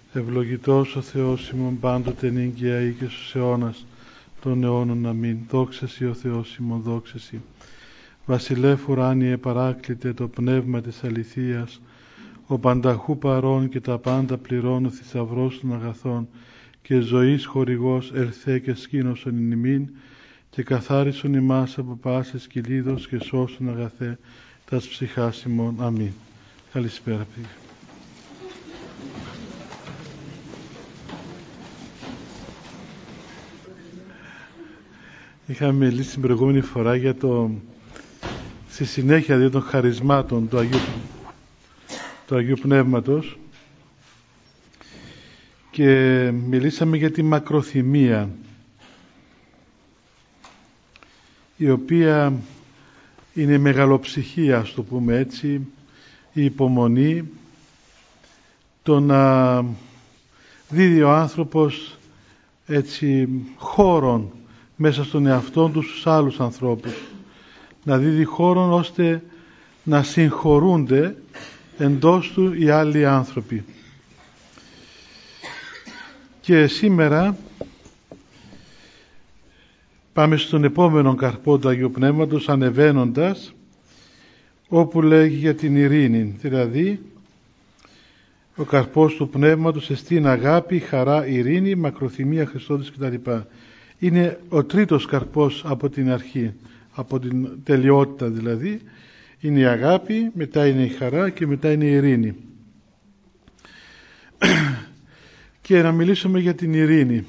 Ευλογητός ο Θεός ημών πάντοτε νύγκαια ή και στους αιώνας των αιώνων. Αμήν. Δόξα Σοι ο Θεός ημών, δόξα Σοι. Βασιλεύ ουράνιε παράκλητε το πνεύμα της αληθείας, ο πανταχού παρών και τα πάντα πληρώνω, θησαυρός των αγαθών και ζωής χορηγός, ελθέ και σκήνωσον εν ημίν και καθάρισον ημάς από πάσης κυλίδος και σώσον αγαθέ τας ψυχάς ημών. Αμήν. Καλησπέρα πήγε. Είχαμε μιλήσει την προηγούμενη φορά για στη συνέχεια των χαρισμάτων του Αγίου Πνεύματος και μιλήσαμε για τη μακροθυμία, η οποία είναι μεγαλοψυχία, ας το πούμε έτσι, η υπομονή, το να δίδει ο άνθρωπος έτσι χώρον μέσα στον εαυτό του στους άλλους ανθρώπους, να δίδει χώρον ώστε να συγχωρούνται εντός του οι άλλοι άνθρωποι. Και σήμερα πάμε στον επόμενο καρπό του Αγίου Πνεύματος, ανεβαίνοντας, όπου λέγει για την ειρήνη, δηλαδή ο καρπός του Πνεύματος εστίν αγάπη, χαρά, ειρήνη, μακροθυμία, Χριστόδης κτλ. Είναι ο τρίτος καρπός από την αρχή, από την τελειότητα δηλαδή. Είναι η αγάπη, μετά είναι η χαρά και μετά είναι η ειρήνη. Και να μιλήσουμε για την ειρήνη,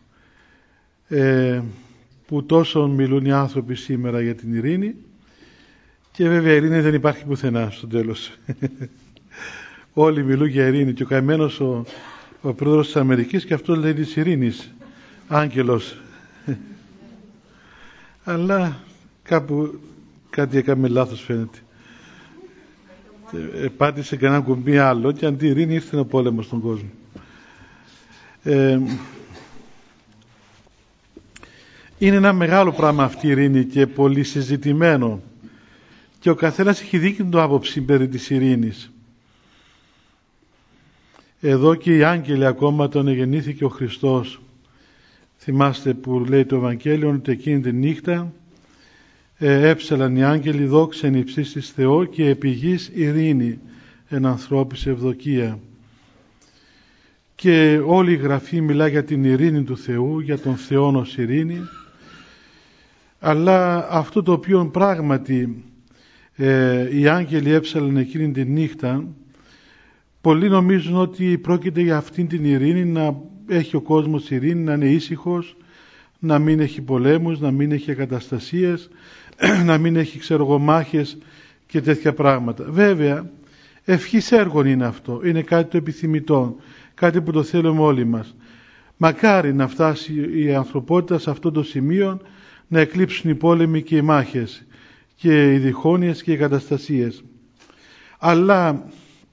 που τόσο μιλούν οι άνθρωποι σήμερα για την ειρήνη, και βέβαια η ειρήνη δεν υπάρχει πουθενά στο τέλος. Όλοι μιλούν για ειρήνη και ο καημένος ο πρόεδρος της Αμερικής και αυτό λέει της ειρήνης, άγγελος. Αλλά κάπου κάτι έκαμε λάθος φαίνεται. Πάτησε κανένα κουμπί άλλο και αντί ειρήνη ήρθε ο πόλεμος στον κόσμο. Είναι ένα μεγάλο πράγμα αυτή η ειρήνη και πολύ συζητημένο, και ο καθένας έχει δίκη του άποψη περί της ειρήνης. Εδώ και οι άγγελοι ακόμα τον εγεννήθηκε ο Χριστός. Θυμάστε που λέει το Ευαγγέλιο ότι εκείνη τη νύχτα έψαλαν οι άγγελοι δόξα εν υψίστοις Θεό και επί γης ειρήνη εν ανθρώπης ευδοκία. Και όλη η Γραφή μιλά για την ειρήνη του Θεού, για τον Θεόν ως ειρήνη, αλλά αυτό το οποίο πράγματι οι άγγελοι έψαλαν εκείνη τη νύχτα, πολλοί νομίζουν ότι πρόκειται για αυτήν την ειρήνη, να έχει ο κόσμος ειρήνη, να είναι ήσυχος, να μην έχει πολέμους, να μην έχει εγκαταστασίες, να μην έχει μάχες και τέτοια πράγματα. Βέβαια, ευχής έργων είναι αυτό, είναι κάτι το επιθυμητό, κάτι που το θέλουμε όλοι μας. Μακάρι να φτάσει η ανθρωπότητα σε αυτό το σημείο, να εκλείψουν οι πόλεμοι και οι μάχες και οι διχόνοιες και οι εγκαταστασίες. Αλλά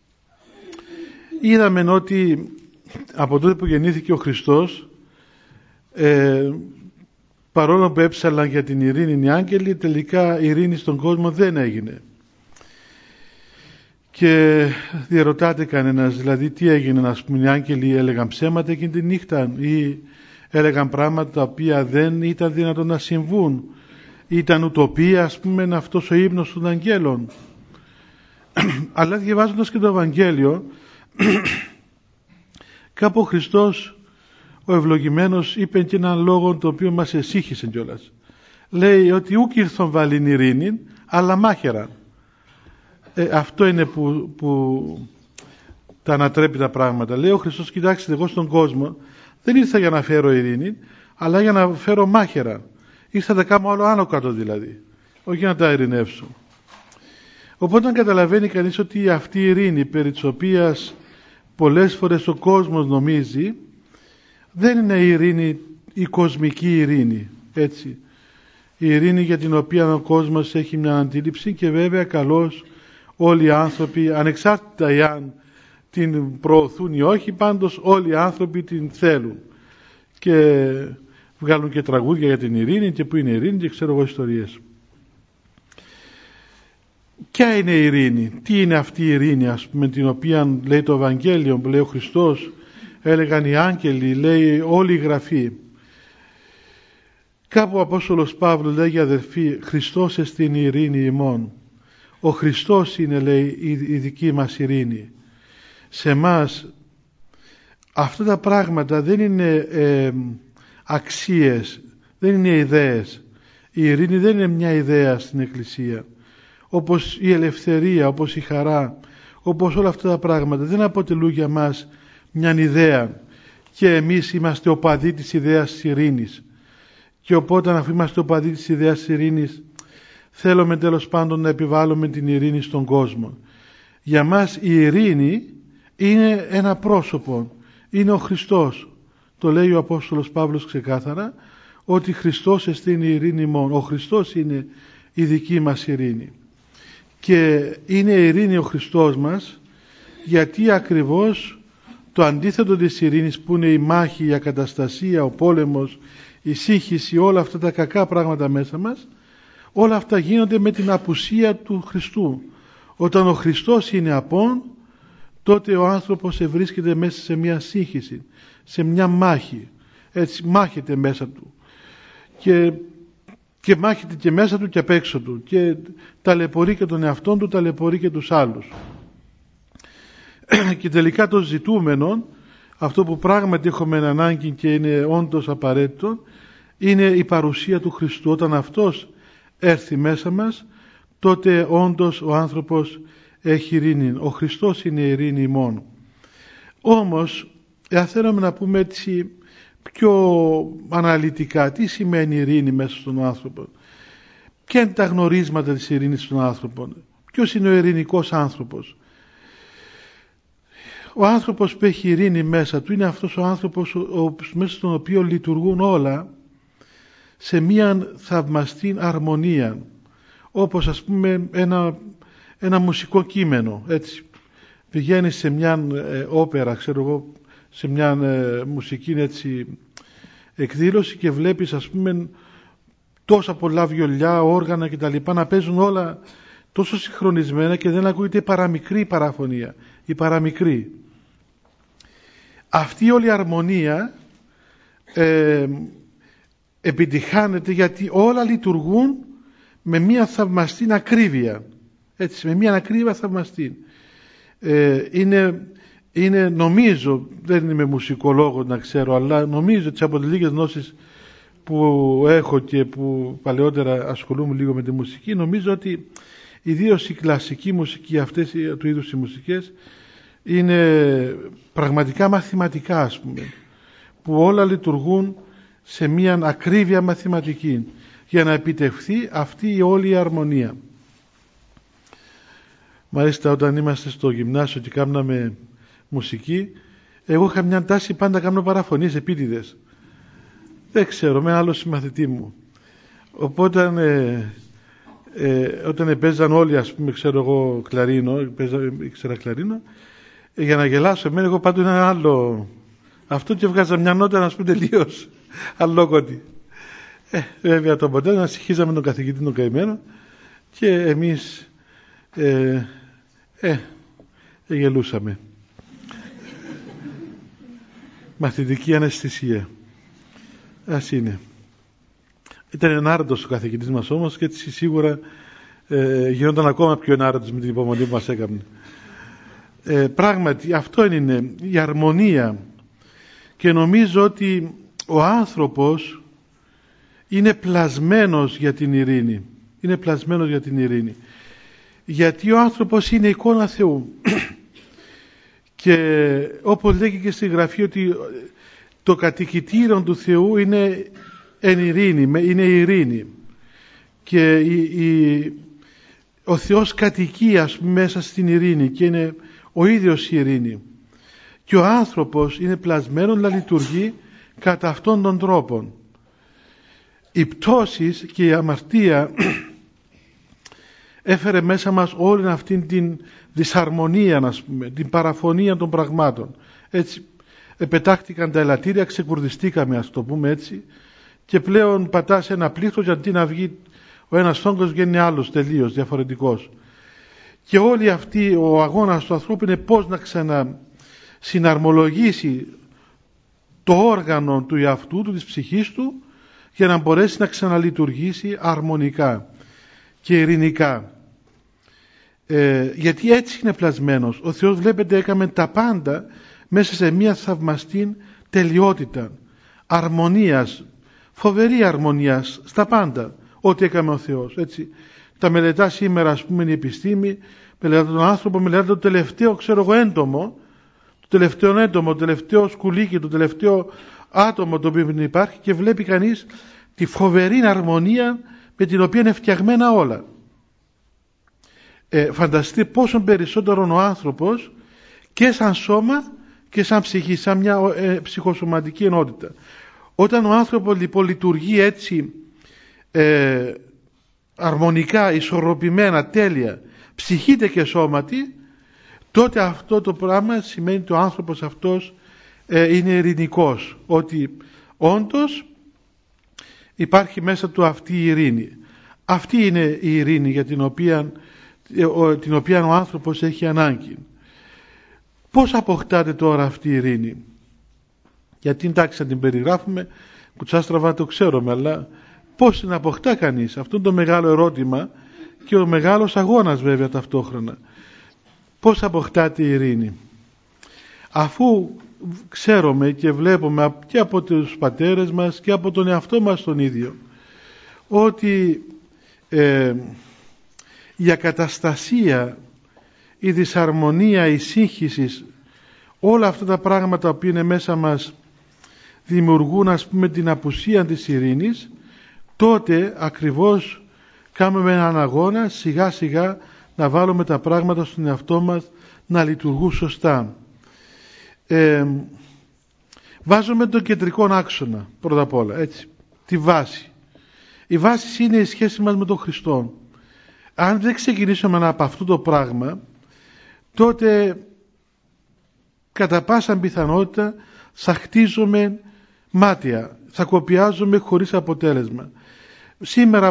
είδαμε ότι από τότε που γεννήθηκε ο Χριστός, παρόλο που έψαλαν για την ειρήνη οι άγγελοι, τελικά ειρήνη στον κόσμο δεν έγινε. Και διαρωτάται κανένας, δηλαδή τι έγινε, να πούμε, οι άγγελοι έλεγαν ψέματα εκείνη τη νύχτα ή έλεγαν πράγματα τα οποία δεν ήταν δυνατόν να συμβούν, ήταν ουτοπία, ας πούμε, αυτός ο ύμνος των αγγέλων. Αλλά διαβάζοντας και το Ευαγγέλιο, κάπου ο Χριστός ο ευλογημένος είπε και έναν λόγο το οποίο μας εσύχησε κιόλας. Λέει ότι ούκ ήρθον βάλειν ειρήνην αλλά μάχαιραν. Αυτό είναι που τα ανατρέπει τα πράγματα. Λέει ο Χριστός, κοιτάξτε, εγώ στον κόσμο δεν ήρθα για να φέρω ειρήνη, αλλά για να φέρω μάχαιρα. Ήρθα να κάνω άλλο άνω κάτω δηλαδή, όχι να τα ειρηνεύσω. Οπότε καταλαβαίνει κανείς ότι αυτή η ειρήνη περί της οποίας πολλές φορές ο κόσμος νομίζει, δεν είναι η ειρήνη, η κοσμική ειρήνη, έτσι. Η ειρήνη για την οποία ο κόσμος έχει μια αντίληψη, και βέβαια καλώς όλοι οι άνθρωποι, ανεξάρτητα εάν την προωθούν ή όχι, πάντως όλοι οι άνθρωποι την θέλουν και βγάλουν και τραγούδια για την ειρήνη και που είναι η ειρήνη και ξέρω εγώ ιστορίες. Ποια είναι η ειρήνη, τι είναι αυτή η ειρήνη, ας πούμε, την οποία λέει το Ευαγγέλιο, που λέει ο Χριστός, έλεγαν οι άγγελοι, λέει όλη η Γραφή. Κάπου ο Απόστολος Παύλος λέγει, αδερφοί, Χριστός εστιν η ειρήνη ημών. Ο Χριστός είναι, λέει, η δική μας ειρήνη. Σε εμάς αυτά τα πράγματα δεν είναι αξίες, δεν είναι ιδέες. Η ειρήνη δεν είναι μια ιδέα στην Εκκλησία. Όπως η ελευθερία, όπως η χαρά, όπως όλα αυτά τα πράγματα δεν αποτελούν για μας μια ιδέα και εμείς είμαστε οπαδοί της ιδέας της ειρήνης. Και οπότε, αφού είμαστε οπαδοί της ιδέας της ειρήνης, θέλουμε τέλος πάντων να επιβάλλουμε την ειρήνη στον κόσμο. Για μας η ειρήνη είναι ένα πρόσωπο, είναι ο Χριστός. Το λέει ο Απόστολος Παύλος ξεκάθαρα, ότι Χριστός εστιν η ειρήνη μόνο. Ο Χριστός είναι η δική μας ειρήνη. Και είναι η ειρήνη ο Χριστός μας, γιατί ακριβώς το αντίθετο της ειρήνης, που είναι η μάχη, η ακαταστασία, ο πόλεμος, η σύγχυση, όλα αυτά τα κακά πράγματα μέσα μας, όλα αυτά γίνονται με την απουσία του Χριστού. Όταν ο Χριστός είναι απόν, τότε ο άνθρωπος βρίσκεται μέσα σε μια σύγχυση, σε μια μάχη. Έτσι μάχεται μέσα του. Και μάχεται και μέσα του και απ' έξω του. Και ταλαιπωρεί και τον εαυτόν του, ταλαιπωρεί και τους άλλους. Και τελικά το ζητούμενο, αυτό που πράγματι έχουμε ανάγκη και είναι όντως απαραίτητο, είναι η παρουσία του Χριστού. Όταν Αυτός έρθει μέσα μας, τότε όντως ο άνθρωπος έχει ειρήνη. Ο Χριστός είναι η ειρήνη μόνο. Όμως, εάν θέλουμε να πούμε έτσι πιο αναλυτικά, τι σημαίνει ειρήνη μέσα στον άνθρωπο, ποια είναι τα γνωρίσματα της ειρήνης στον άνθρωπο, ποιος είναι ο ειρηνικός άνθρωπος. Ο άνθρωπος που έχει ειρήνη μέσα του είναι αυτός ο άνθρωπος μέσα στον οποίο λειτουργούν όλα σε μια θαυμαστή αρμονία, όπως ας πούμε ένα μουσικό κείμενο. Έτσι πηγαίνεις σε μια όπερα, ξέρω εγώ, σε μια μουσική έτσι εκδήλωση και βλέπεις ας πούμε τόσα πολλά βιολιά, όργανα κτλ. Να παίζουν όλα τόσο συγχρονισμένα και δεν ακούγεται παραμικρή παραφωνία, η παραμικρή. Αυτή όλη η αρμονία επιτυχάνεται γιατί όλα λειτουργούν με μια θαυμαστή ακρίβεια. Έτσι, με μια ακρίβεια θαυμαστή. Είναι νομίζω, δεν είμαι μουσικολόγος να ξέρω, αλλά νομίζω ότι από τις λίγες γνώσεις που έχω και που παλαιότερα ασχολούμαι λίγο με τη μουσική, νομίζω ότι ιδίως η κλασική μουσική, αυτές του είδους οι μουσικές, είναι πραγματικά μαθηματικά, ας πούμε, που όλα λειτουργούν σε μια ακρίβεια μαθηματική για να επιτευχθεί αυτή η όλη η αρμονία. Μάλιστα όταν είμαστε στο γυμνάσιο και κάναμε μουσική, εγώ είχα μια τάση πάντα κάνω παραφωνίες επίτηδες. Δεν ξέρω, με άλλο συμμαθητή μου. Οπότε όταν παίζαν όλοι, ας πούμε, ξέρω εγώ κλαρίνο, ήξερα κλαρίνο, για να γελάσω εμένα, εγώ πάντως ένα άλλο αυτό και βγάζα μια νότα, να πούμε, τελείως αλλόκοτη. Βέβαια το αποτέλεσμα συγχύζαμε τον καθηγητή τον καημένο και εμείς γελούσαμε. Μαθητική αναισθησία. Ας είναι. Ήταν ενάρετος ο καθηγητής μας όμως και έτσι σίγουρα γινόταν ακόμα πιο ενάρετος με την υπομονή που μας έκανε. Πράγματι αυτό είναι η αρμονία και νομίζω ότι ο άνθρωπος είναι πλασμένος για την ειρήνη. Είναι πλασμένος για την ειρήνη. Γιατί ο άνθρωπος είναι εικόνα Θεού. Και όπως λέγει και στη Γραφή ότι το κατοικητήριο του Θεού είναι εν ειρήνη, είναι η ειρήνη. Και ο Θεός κατοικεί, ας πούμε, μέσα στην ειρήνη και είναι ο ίδιος η ειρήνη. Και ο άνθρωπος είναι πλασμένος να λειτουργεί κατά αυτόν τον τρόπο. Οι πτώσεις και η αμαρτία έφερε μέσα μας όλη αυτήν την δυσαρμονία, ας πούμε, την παραφωνία των πραγμάτων. Έτσι επετάχτηκαν τα ελαττήρια, ξεκουρδιστήκαμε, ας το πούμε έτσι, και πλέον πατάς ένα πλήθος και αντί να βγει ο ένας όγκος βγαίνει άλλος τελείως διαφορετικός. Και όλη αυτή ο αγώνας του ανθρώπου είναι πώς να ξανασυναρμολογήσει το όργανο του εαυτού του, της ψυχής του, για να μπορέσει να ξαναλειτουργήσει αρμονικά και ειρηνικά. Γιατί έτσι είναι πλασμένος. Ο Θεός, βλέπετε, έκαμε τα πάντα μέσα σε μια θαυμαστή τελειότητα, αρμονίας, φοβερή αρμονίας στα πάντα, ό,τι έκαμε ο Θεός. Έτσι. Τα μελετά σήμερα, ας πούμε, η επιστήμη, μελετά τον άνθρωπο, μελετά το τελευταίο, έντομο, το τελευταίο σκουλίκι, το τελευταίο άτομο το οποίο υπάρχει, και βλέπει κανείς τη φοβερή αρμονία με την οποία είναι φτιαγμένα όλα. Φανταστείτε πόσο περισσότερο ο άνθρωπος και σαν σώμα και σαν ψυχή, σαν μια ψυχοσωματική ενότητα. Όταν ο άνθρωπος λοιπόν λειτουργεί έτσι αρμονικά, ισορροπημένα, τέλεια, ψυχείται και σώματι, τότε αυτό το πράγμα σημαίνει ότι ο άνθρωπος αυτός είναι ειρηνικός, ότι όντως υπάρχει μέσα του αυτή η ειρήνη. Αυτή είναι η ειρήνη για την οποία ο άνθρωπος έχει ανάγκη. Πώς αποκτάται τώρα αυτή η ειρήνη? Γιατί εντάξει, να την περιγράφουμε κουτσάστραβα, το ξέρουμε, αλλά πώς την αποκτά κανείς? Αυτό είναι το μεγάλο ερώτημα και ο μεγάλος αγώνας βέβαια ταυτόχρονα. Πώς αποκτάται η ειρήνη? Αφού ξέρουμε και βλέπουμε και από τους πατέρες μας και από τον εαυτό μας τον ίδιο ότι η ακαταστασία, η δυσαρμονία, η σύγχυση, όλα αυτά τα πράγματα που είναι μέσα μας δημιουργούν, ας πούμε, την απουσία της ειρήνης, τότε ακριβώς κάνουμε έναν αγώνα σιγά σιγά να βάλουμε τα πράγματα στον εαυτό μας να λειτουργούν σωστά. Βάζουμε τον κεντρικό άξονα πρώτα απ' όλα, έτσι, τη βάση. Η βάση είναι η σχέση μας με τον Χριστό. Αν δεν ξεκινήσουμε από αυτό το πράγμα, τότε κατά πάσα πιθανότητα θα χτίζουμε μάτια, θα κοπιάζουμε χωρίς αποτέλεσμα. Σήμερα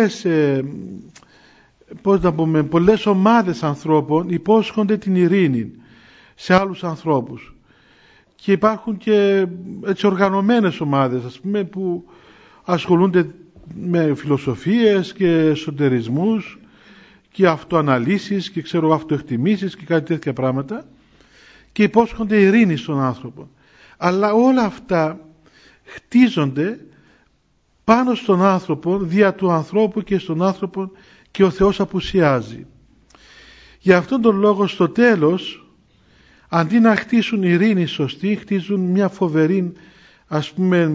πολλές ομάδες ανθρώπων υπόσχονται την ειρήνη σε άλλους ανθρώπους, και υπάρχουν και έτσι οργανωμένες ομάδες, ας πούμε, που ασχολούνται με φιλοσοφίες και εσωτερισμούς και αυτοαναλύσεις και αυτοεκτιμήσεις και κάτι τέτοια πράγματα, και υπόσχονται ειρήνη στον άνθρωπο. Αλλά όλα αυτά χτίζονται πάνω στον άνθρωπο, δια του ανθρώπου και στον άνθρωπο, και ο Θεός απουσιάζει. Για αυτόν τον λόγο στο τέλος, αντί να χτίσουν ειρήνη σωστή, χτίζουν μια φοβερή, ας πούμε,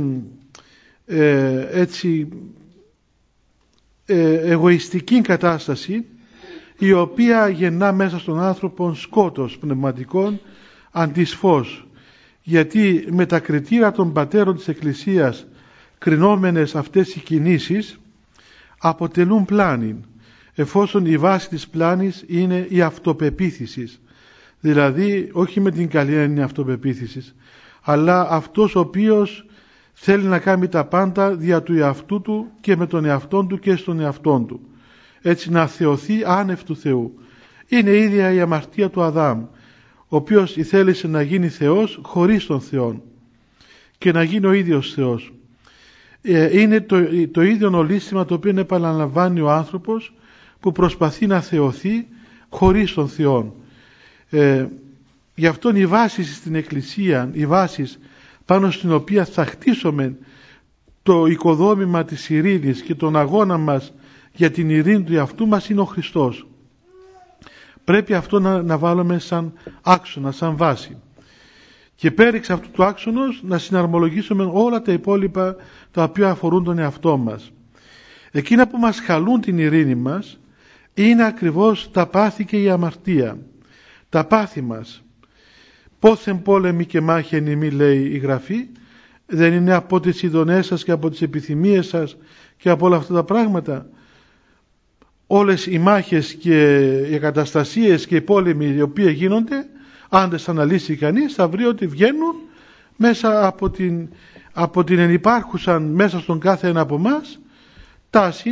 εγωιστική κατάσταση, η οποία γεννά μέσα στον άνθρωπο σκότος πνευματικών αντί φως. Γιατί με τα κριτήρια των πατέρων της Εκκλησίας κρινόμενες αυτές οι κινήσεις αποτελούν πλάνη, εφόσον η βάση της πλάνης είναι η αυτοπεποίθηση. Δηλαδή όχι με την καλή έννοια αυτοπεποίθησης, αλλά αυτός ο οποίος θέλει να κάνει τα πάντα δια του εαυτού του και με τον εαυτό του και στον εαυτό του, έτσι να θεωθεί άνευ του Θεού. Είναι η ίδια η αμαρτία του Αδάμ, ο οποίος θέλησε να γίνει Θεός χωρίς τον Θεό και να γίνει ο ίδιος Θεός. Είναι το ίδιο νολίσθημα το οποίο επαναλαμβάνει ο άνθρωπος που προσπαθεί να θεωθεί χωρίς τον Θεό. Γι' αυτό οι βάσεις στην Εκκλησία, οι βάσεις πάνω στην οποία θα χτίσουμε το οικοδόμημα της ειρήνης και τον αγώνα μας για την ειρήνη του εαυτού μας, είναι ο Χριστός. Πρέπει αυτό να βάλουμε σαν άξονα, σαν βάση. Και πέριξ αυτού του άξονος να συναρμολογήσουμε όλα τα υπόλοιπα τα οποία αφορούν τον εαυτό μας. Εκείνα που μας χαλούν την ειρήνη μας είναι ακριβώς τα πάθη και η αμαρτία. Τα πάθη μας. Πόθεν πόλεμοι και μάχη εν ημί, λέει η Γραφή, δεν είναι από τις ειδονές σας και από τις επιθυμίες σας και από όλα αυτά τα πράγματα? Όλες οι μάχες και οι εγκαταστασίες και οι πόλεμοι οι οποίοι γίνονται, αν τις αναλύσει κανείς, θα βρει ότι βγαίνουν μέσα από την ενυπάρχουσα μέσα στον κάθε ένα από εμάς τάση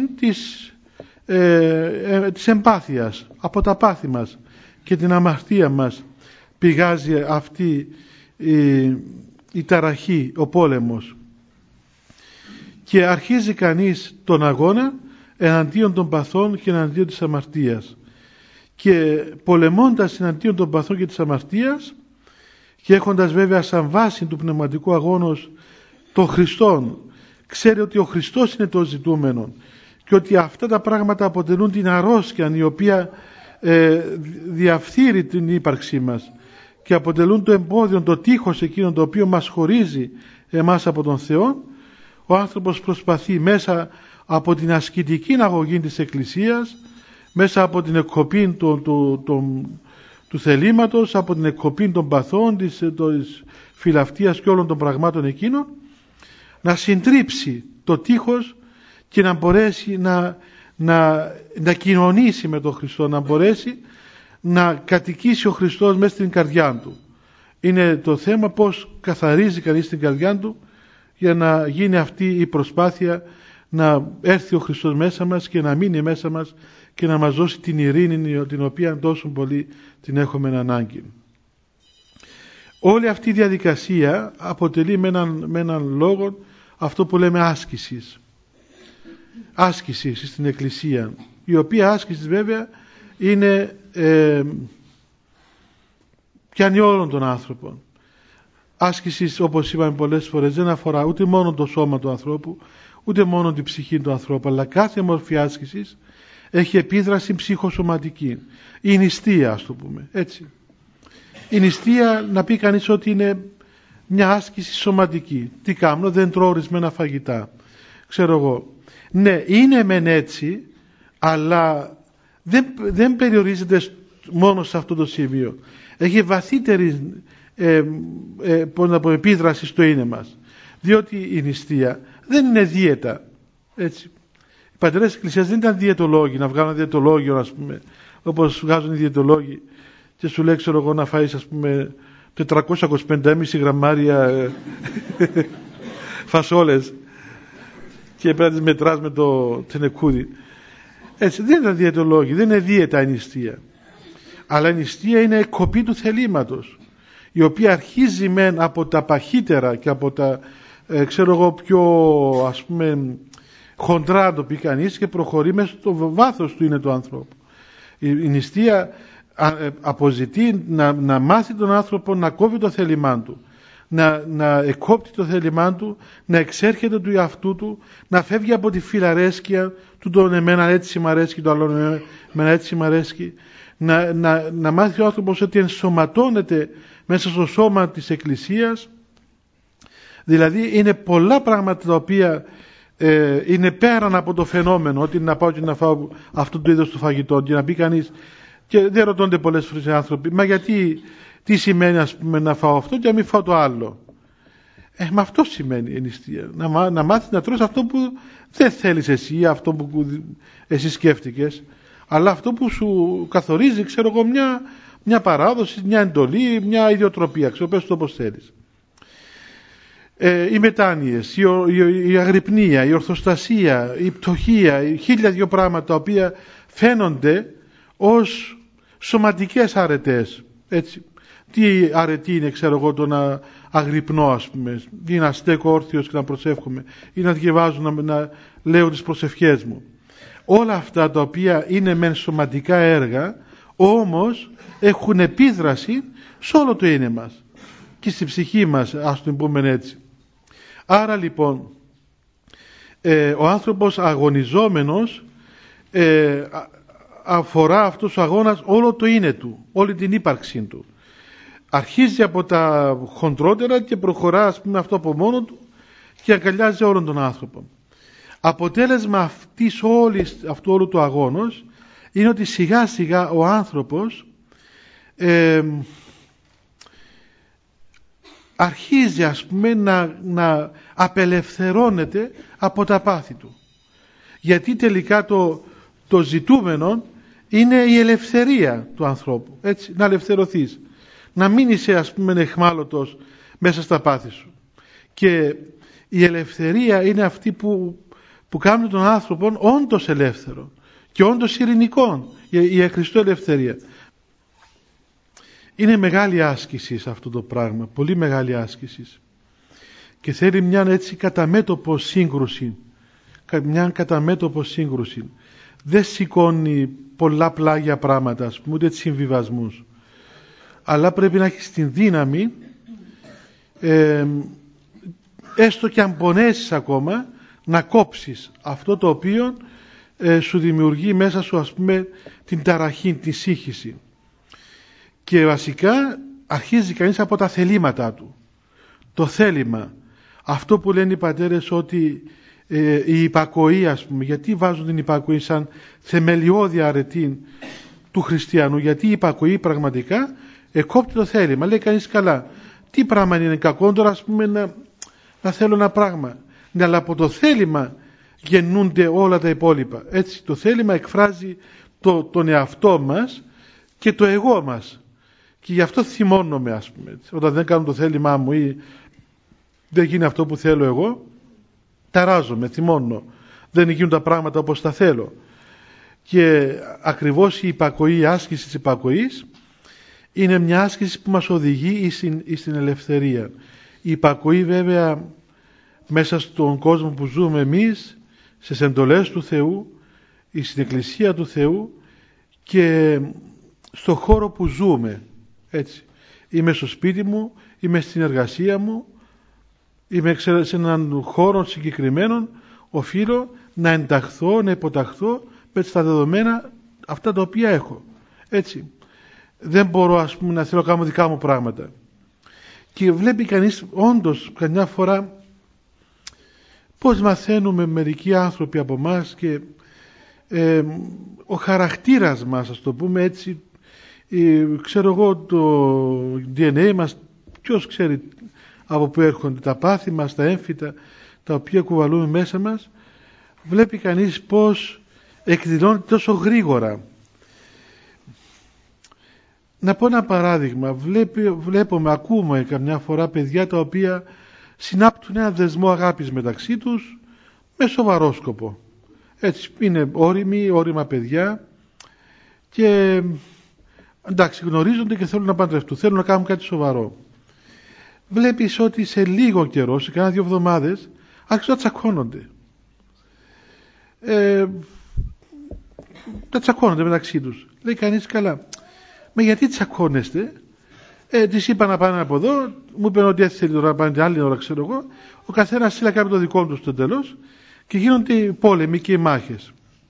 της εμπάθειας, από τα πάθη μας και την αμαρτία μας πηγάζει αυτή η ταραχή, ο πόλεμος, και αρχίζει κανείς τον αγώνα εναντίον των παθών και εναντίον της αμαρτίας, και πολεμώντας εναντίον των παθών και της αμαρτίας και έχοντας βέβαια σαν βάση του πνευματικού αγώνος τον Χριστόν, ξέρει ότι ο Χριστός είναι το ζητούμενο και ότι αυτά τα πράγματα αποτελούν την αρρώσκια η οποία διαφθείρει την ύπαρξή μας και αποτελούν το εμπόδιο, το τείχος εκείνο το οποίο μας χωρίζει εμάς από τον Θεό. Ο άνθρωπος προσπαθεί μέσα από την ασκητική αγωγή της Εκκλησίας, μέσα από την εκκοπή του θελήματος, από την εκκοπή των παθών, της φιλαυτίας και όλων των πραγμάτων εκείνων, να συντρίψει το τείχος και να μπορέσει να κοινωνήσει με τον Χριστό, να μπορέσει να κατοικήσει ο Χριστός μέσα στην καρδιά του. Είναι το θέμα πώς καθαρίζει κανείς την καρδιά του για να γίνει αυτή η προσπάθεια να έρθει ο Χριστός μέσα μας και να μείνει μέσα μας και να μας δώσει την ειρήνη την οποία τόσο πολύ την έχουμε ανάγκη. Όλη αυτή η διαδικασία αποτελεί με έναν λόγο αυτό που λέμε άσκησης. Άσκηση στην Εκκλησία, η οποία άσκηση βέβαια είναι πιάνει όλων των άνθρωπων. Άσκηση, όπως είπαμε πολλές φορές, δεν αφορά ούτε μόνο το σώμα του ανθρώπου, ούτε μόνο την ψυχή του ανθρώπου, αλλά κάθε μορφή άσκησης έχει επίδραση ψυχοσωματική. Η νηστεία, ας το πούμε, έτσι. Η νηστεία, να πει κανείς ότι είναι μια άσκηση σωματική. Τι κάνω, δεν τρώω ορισμένα φαγητά. Ξέρω εγώ. Ναι, είναι μεν έτσι, αλλά δεν περιορίζεται μόνο σε αυτό το σημείο. Έχει βαθύτερη επίδραση στο είναι μας. Διότι η νηστεία δεν είναι δίαιτα. Έτσι. Οι πατερές της Εκκλησίας δεν ήταν διαιτολόγοι, να βγάλουν διαιτολόγιο, ας πούμε, όπως βγάζουν οι διαιτολόγοι και σου λέει, ξέρω εγώ, να φάεις, ας πούμε, 425,5 γραμμάρια φασόλες και πρέπει να τις μετράς με το τενεκούδι. Έτσι, δεν είναι διαιτολόγοι, δεν είναι δίαιτα η νηστεία. Αλλά η νηστεία είναι εκκοπή του θελήματος, η οποία αρχίζει μεν από τα παχύτερα και από τα ξέρω εγώ πιο, ας πούμε, χοντρά το πει κανείς, και προχωρεί μέσα στο βάθος του είναι του ανθρώπου. Η νηστεία αποζητεί να μάθει τον άνθρωπο να κόβει το θέλημά του, να εκκόπτει το θέλημά του, να εξέρχεται του εαυτού του, να φεύγει από τη φιλαρέσκεια του, τον εμένα έτσι μ' αρέσκει, το άλλο εμένα έτσι μ' αρέσκει, να μάθει ο άνθρωπος ότι ενσωματώνεται μέσα στο σώμα της Εκκλησίας. Δηλαδή είναι πολλά πράγματα τα οποία είναι πέραν από το φαινόμενο ότι να πάω και να φάω αυτό το είδος του φαγητό, και να πει κανείς, και δεν ρωτώνται πολλές φορές οι άνθρωποι, μα γιατί, τι σημαίνει, ας πούμε, να φάω αυτό και να μην φάω το άλλο. Μα αυτό σημαίνει η νηστεία, να μάθεις να τρως αυτό που δεν θέλεις εσύ, αυτό που εσύ σκέφτηκες, αλλά αυτό που σου καθορίζει, ξέρω εγώ, μια παράδοση, μια εντολή, μια ιδιοτροπία, ξέρω, πες το όπως θέλεις. Οι μετάνοιες, η αγρυπνία, η ορθοστασία, η πτωχία, οι 1002 πράγματα τα οποία φαίνονται ως σωματικές αρετές. Έτσι. Τι αρετή είναι, ξέρω εγώ, το να αγρυπνώ, ας πούμε, ή να στέκω όρθιος και να προσεύχομαι, ή να διαβάζω, να λέω τις προσευχές μου. Όλα αυτά τα οποία είναι μεν σωματικά έργα, όμως έχουν επίδραση σε όλο το είναι μας και στη ψυχή μας, ας το πούμε έτσι. Άρα λοιπόν ο άνθρωπος αγωνιζόμενος αφορά αυτός ο αγώνας όλο το είναι του, όλη την ύπαρξή του. Αρχίζει από τα χοντρότερα και προχωρά, ας πούμε, αυτό από μόνο του και αγκαλιάζει όλον τον άνθρωπο. Αποτέλεσμα αυτού όλου του αγώνος είναι ότι σιγά σιγά ο άνθρωπος αρχίζει, ας πούμε, να απελευθερώνεται από τα πάθη του. Γιατί τελικά το ζητούμενο είναι η ελευθερία του ανθρώπου. Έτσι, να ελευθερωθείς. Να μην είσαι, ας πούμε, εχμάλωτος μέσα στα πάθη σου. Και η ελευθερία είναι αυτή που κάνει τον άνθρωπο όντως ελεύθερο και όντως ειρηνικό, η Χριστού ελευθερία. Είναι μεγάλη άσκηση σε αυτό το πράγμα, πολύ μεγάλη άσκηση. και θέλει μια έτσι καταμέτωπο σύγκρουση. Μια καταμέτωπο σύγκρουση. Δεν σηκώνει πολλά πλάγια πράγματα, ας πούμε, ούτε συμβιβασμούς. Αλλά πρέπει να έχεις την δύναμη, έστω και αν πονέσεις ακόμα, να κόψεις αυτό το οποίο σου δημιουργεί μέσα σου, ας πούμε, την ταραχή, τη σύγχυση. Και βασικά αρχίζει κανείς από τα θελήματά του. Το θέλημα. Αυτό που λένε οι πατέρες ότι η υπακοή, ας πούμε, γιατί βάζουν την υπακοή σαν θεμελιώδη αρετή του χριστιανού, γιατί η υπακοή πραγματικά εκόπτει το θέλημα. Λέει κανείς, καλά, τι πράγμα είναι κακό τώρα, ας πούμε, να θέλω ένα πράγμα. Ναι, αλλά από το θέλημα γεννούνται όλα τα υπόλοιπα. Έτσι, το θέλημα εκφράζει τον εαυτό μας και το εγώ μας. Και γι' αυτό θυμώνομαι, ας πούμε. Έτσι. Όταν δεν κάνω το θέλημά μου ή δεν γίνει αυτό που θέλω εγώ, ταράζομαι, θυμώνω. Δεν γίνουν τα πράγματα όπως τα θέλω. Και ακριβώς η υπακοή, η άσκηση της υπακοής είναι μια άσκηση που μας οδηγεί στην ελευθερία. Η υπακοή βέβαια μέσα στον κόσμο που ζούμε εμείς, στις εντολές του Θεού, στην Εκκλησία του Θεού και στο χώρο που ζούμε. Έτσι. Είμαι στο σπίτι μου, είμαι στην εργασία μου, είμαι σε έναν χώρο συγκεκριμένο, οφείλω να ενταχθώ, να υποταχθώ με στα δεδομένα αυτά τα οποία έχω. Έτσι. Δεν μπορώ, ας πούμε, να θέλω να κάνω δικά μου πράγματα. Και βλέπει κανείς όντως καμιά φορά πώς μαθαίνουμε μερικοί άνθρωποι από μας και ο χαρακτήρας μας, ας το πούμε έτσι, ξέρω εγώ, το DNA μας, ποιος ξέρει από πού έρχονται τα πάθη μας, τα έμφυτα τα οποία κουβαλούμε μέσα μας. Βλέπει κανείς πώς εκδηλώνεται τόσο γρήγορα. Να πω ένα παράδειγμα. Βλέπουμε, ακούμε καμιά φορά παιδιά τα οποία συνάπτουν ένα δεσμό αγάπης μεταξύ τους με σοβαρό σκοπό. Έτσι, είναι όρημα παιδιά και εντάξει, γνωρίζονται και θέλουν να παντρευτούν, θέλουν να κάνουν κάτι σοβαρό. Βλέπεις ότι σε λίγο καιρό, σε κάνα 2 εβδομάδες, άρχισαν να τσακώνονται. Να τσακώνονται μεταξύ τους. Λέει κανείς, καλά, μα γιατί τσακώνεστε? Της είπα να πάνε από εδώ, μου είπαν ότι έτσι θέλει να πάνε την άλλη ώρα, ξέρω εγώ. Ο καθένας στείλα κάνει το δικό του στο τέλος και γίνονται οι πόλεμοι και οι μάχες.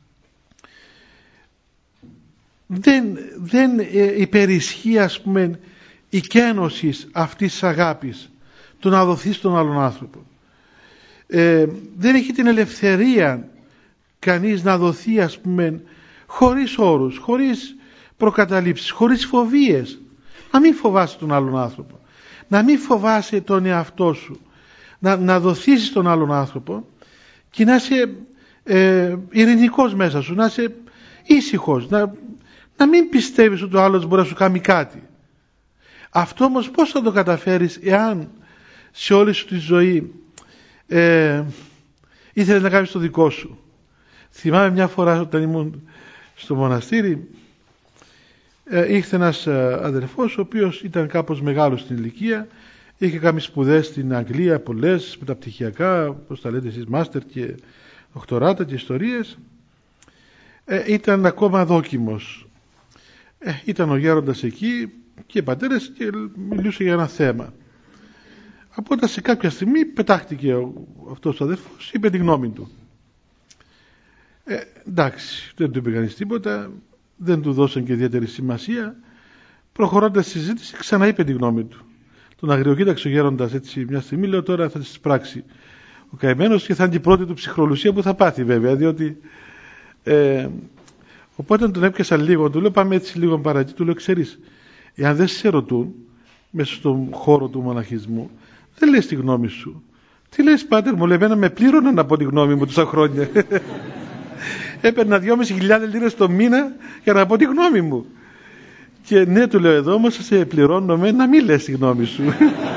Δεν υπερισχύει, ας πούμε, η κένωση αυτής της αγάπης, το να δοθεί στον άλλον άνθρωπο. Δεν έχει την ελευθερία κανείς να δοθεί, ας πούμε, χωρίς όρους, χωρίς προκαταλήψεις, χωρίς φοβίες. Να μην φοβάσαι τον άλλον άνθρωπο, να μην φοβάσαι τον εαυτό σου, να δοθείς στον άλλον άνθρωπο και να είσαι ειρηνικός μέσα σου, να είσαι ήσυχος, να μην πιστεύεις ότι ο άλλος μπορεί να σου κάνει κάτι. Αυτό όμως πώς θα το καταφέρεις εάν σε όλη σου τη ζωή ήθελες να κάνεις το δικό σου? Θυμάμαι μια φορά όταν ήμουν στο μοναστήρι, ήρθε ένας αδερφός ο οποίος ήταν κάπως μεγάλος στην ηλικία, είχε κάνει σπουδές στην Αγγλία πολλές, μεταπτυχιακά, πώς τα λέτε εσείς, μάστερ και δοκτοράτα και ιστορίες. Ήταν ακόμα δόκιμος. Ήταν ο γέροντας εκεί και οι πατέρες και μιλούσε για ένα θέμα. Από όταν σε κάποια στιγμή πετάχτηκε αυτός ο αδερφός, είπε τη γνώμη του. Εντάξει, δεν του είπε κανείς τίποτα, δεν του δώσαν και ιδιαίτερη σημασία. Προχωρώντας στη συζήτηση, ξαναείπε τη γνώμη του. Τον αγριοκοίταξε ο γέροντας έτσι μια στιγμή, λέω τώρα θα της πράξει ο καημένος και θα είναι η πρώτη του ψυχρολουσία που θα πάθει βέβαια, διότι οπότε τον έπιασα λίγο, του λέω πάμε έτσι λίγο παρακεί, του λέω ξέρεις, εάν δεν σε ρωτούν μέσα στον χώρο του μοναχισμού, δεν λες τη γνώμη σου. Τι λες πάτερ μου, λέει, εμένα με πλήρωναν να πω τη γνώμη μου τόσα χρόνια. Έπαιρνα 2.500 λίρες το μήνα για να πω τη γνώμη μου. Και ναι, του λέω, εδώ όμως σε πληρώνομαι να μην λες τη γνώμη σου.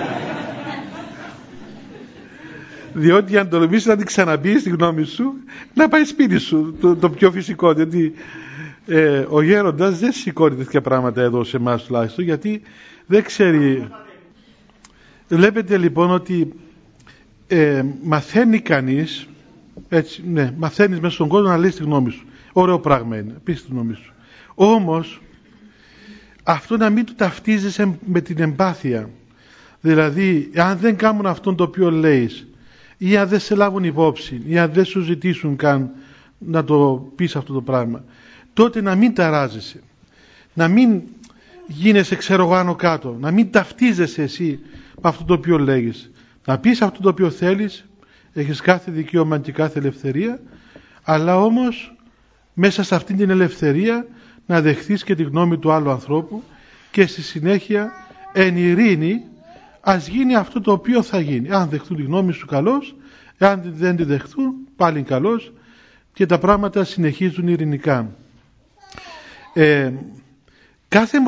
Διότι αν τολμήσεις να την ξαναπείς τη γνώμη σου, να πάει σπίτι σου, το πιο φυσικό. Διότι ο γέροντας δεν σηκώνει τέτοια πράγματα εδώ σε εμάς τουλάχιστον, γιατί δεν ξέρει. Βλέπετε λοιπόν ότι μαθαίνει κανείς, έτσι, ναι, μαθαίνεις μέσα στον κόσμο να λες τη γνώμη σου. Ωραίο πράγμα είναι, πεις τη γνώμη σου. Όμως, αυτό να μην το ταυτίζεσαι με την εμπάθεια. Δηλαδή, αν δεν κάνουν αυτό το οποίο λέεις, ή αν δεν σε λάβουν υπόψη, ή αν δεν σου ζητήσουν καν να το πεις αυτό το πράγμα, τότε να μην ταράζεσαι, να μην γίνεσαι ξέρω εγώ άνω κάτω, να μην ταυτίζεσαι εσύ με αυτό το οποίο λέγεις. Να πεις αυτό το οποίο θέλεις, έχεις κάθε δικαίωμα και κάθε ελευθερία, αλλά όμως μέσα σε αυτήν την ελευθερία να δεχθείς και τη γνώμη του άλλου ανθρώπου και στη συνέχεια εν ειρήνη ας γίνει αυτό το οποίο θα γίνει. Αν δεχτούν τη γνώμη σου καλώς, αν δεν τη δεχτούν πάλι καλώς, και τα πράγματα συνεχίζουν ειρηνικά. Κάθε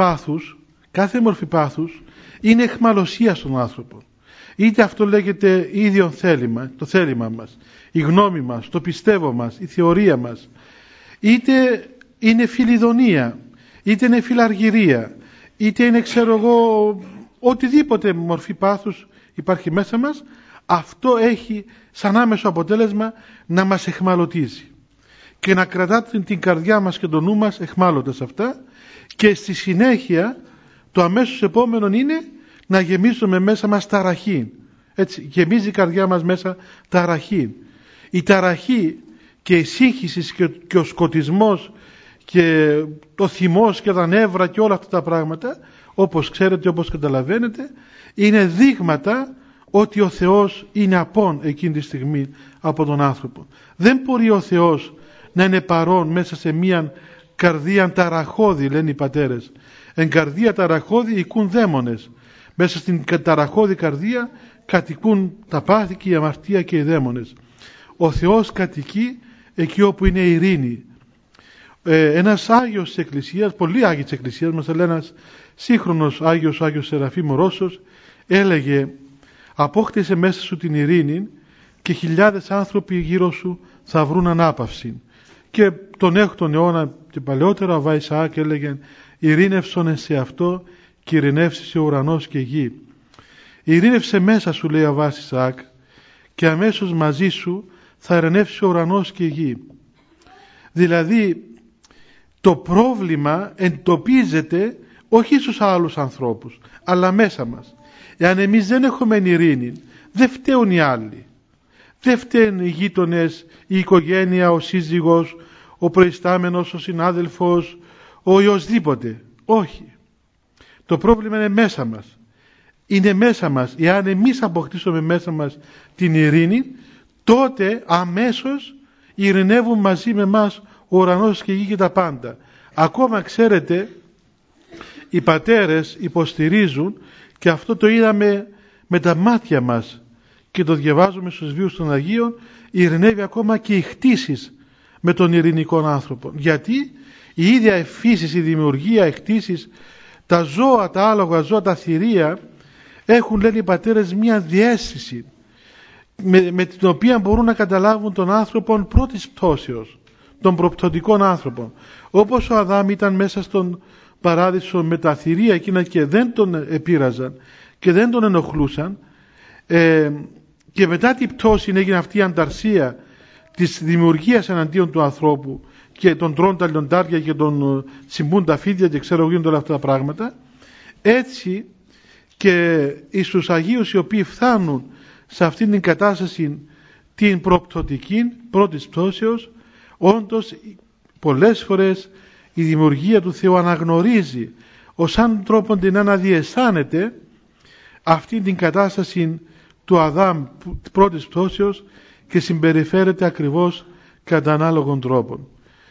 μορφή πάθους είναι αιχμαλωσία στον άνθρωπο. Είτε αυτό λέγεται ίδιο θέλημα, το θέλημα μας, η γνώμη μας, το πιστεύω μας, η θεωρία μας, είτε είναι φιλιδονία, είτε είναι φιλαργυρία, είτε είναι ξέρω εγώ οτιδήποτε μορφή πάθους υπάρχει μέσα μας, αυτό έχει σαν άμεσο αποτέλεσμα να μας εχμαλωτίζει και να κρατά την καρδιά μας και το νου μας εχμάλωτες αυτά, και στη συνέχεια το αμέσως επόμενο είναι να γεμίσουμε μέσα μας ταραχή. Έτσι, γεμίζει η καρδιά μας μέσα ταραχή. Η ταραχή και η σύγχυση και ο σκοτισμός και το θυμός και τα νεύρα και όλα αυτά τα πράγματα, όπως ξέρετε, όπως καταλαβαίνετε, είναι δείγματα ότι ο Θεός είναι απόν εκείνη τη στιγμή από τον άνθρωπο. Δεν μπορεί ο Θεός να είναι παρόν μέσα σε μια καρδία ταραχώδη, λένε οι πατέρες. Εν καρδία ταραχώδη οικούν δαίμονες. Μέσα στην ταραχώδη καρδία κατοικούν τα πάθη και η αμαρτία και οι δαίμονες. Ο Θεός κατοικεί εκεί όπου είναι η ειρήνη. Ένας Άγιος της Εκκλησίας, πολλοί Άγιοι της Εκκλησίας μας, αλλά ένας σύγχρονος Άγιος, ο Άγιος Σεραφείμ Ρώσος, έλεγε: απόκτησε μέσα σου την ειρήνη και χιλιάδες άνθρωποι γύρω σου θα βρουν ανάπαυση. Και τον 6ο αιώνα και παλαιότερα ο Αββά Ισαάκ έλεγε: ειρήνευσον σε αυτό και ειρηνεύσει ο ουρανός και η γη. Ειρήνευσε μέσα σου, λέει ο Αββάς Ισαάκ, και αμέσως μαζί σου θα ειρηνεύσει ο ουρανός και η γη. Δηλαδή το πρόβλημα εντοπίζεται όχι στους άλλους ανθρώπους, αλλά μέσα μας. Εάν εμείς δεν έχουμε ειρήνη, δεν φταίουν οι άλλοι. Δεν φταίνουν οι γείτονες, η οικογένεια, ο σύζυγος, ο προϊστάμενος, ο συνάδελφος, ο οσδήποτε. Όχι. Το πρόβλημα είναι μέσα μας. Είναι μέσα μας. Εάν εμείς αποκτήσουμε μέσα μας την ειρήνη, τότε αμέσως ειρηνεύουν μαζί με μας ο ουρανός και η γη και τα πάντα. Ακόμα ξέρετε, οι πατέρες υποστηρίζουν, και αυτό το είδαμε με τα μάτια μας και το διαβάζουμε στους βίους των Αγίων, ειρηνεύει ακόμα και οι χτίσεις με τον ειρηνικό άνθρωπο. Γιατί η ίδια φύση, η δημιουργία, οι χτίσεις, τα ζώα, τα άλογα ζώα, τα θηρία, έχουν, λένε οι πατέρες, μια διαίσθηση με την οποία μπορούν να καταλάβουν τον άνθρωπο πρώτης πτώσεως, των προπτωτικών άνθρωπων. Όπως ο Αδάμ ήταν μέσα στον παράδεισο με τα θηρία εκείνα και δεν τον επήραζαν και δεν τον ενοχλούσαν, και μετά την πτώση έγινε αυτή η ανταρσία της δημιουργίας εναντίον του ανθρώπου και τον τρώνε τα λιοντάρια και τον συμπούν τα φίδια και ξέρω γίνονται όλα αυτά τα πράγματα. Έτσι και στους Αγίους οι οποίοι φτάνουν σε αυτήν την κατάσταση την προπτωτική πρώτης πτώσεως, όντως πολλές φορές η δημιουργία του Θεού αναγνωρίζει ως αν τρόπον την αναδιαισθάνεται αυτήν την κατάσταση του Αδάμ πρώτης πτώσεως και συμπεριφέρεται ακριβώς κατά ανάλογων τρόπων.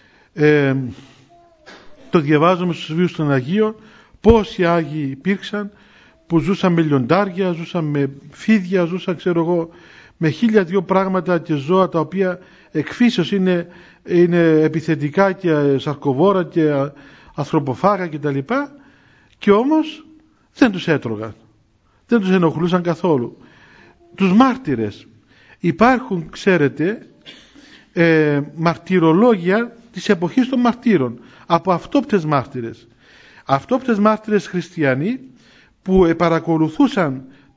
Το διαβάζουμε στους βίους των Αγίων πόσοι Άγιοι υπήρξαν που ζούσαν με λιοντάρια, ζούσαν με φίδια, ζούσαν ξέρω εγώ με 1002 πράγματα και ζώα τα οποία εκφύσεως είναι επιθετικά και σαρκοβόρα και ανθρωποφάγα κτλ. Και όμως δεν τους έτρωγαν, δεν τους ενοχλούσαν καθόλου. Τους μάρτυρες, υπάρχουν ξέρετε μαρτυρολόγια της εποχής των μαρτύρων από αυτόπτες μάρτυρες χριστιανοί που παρακολουθούσαν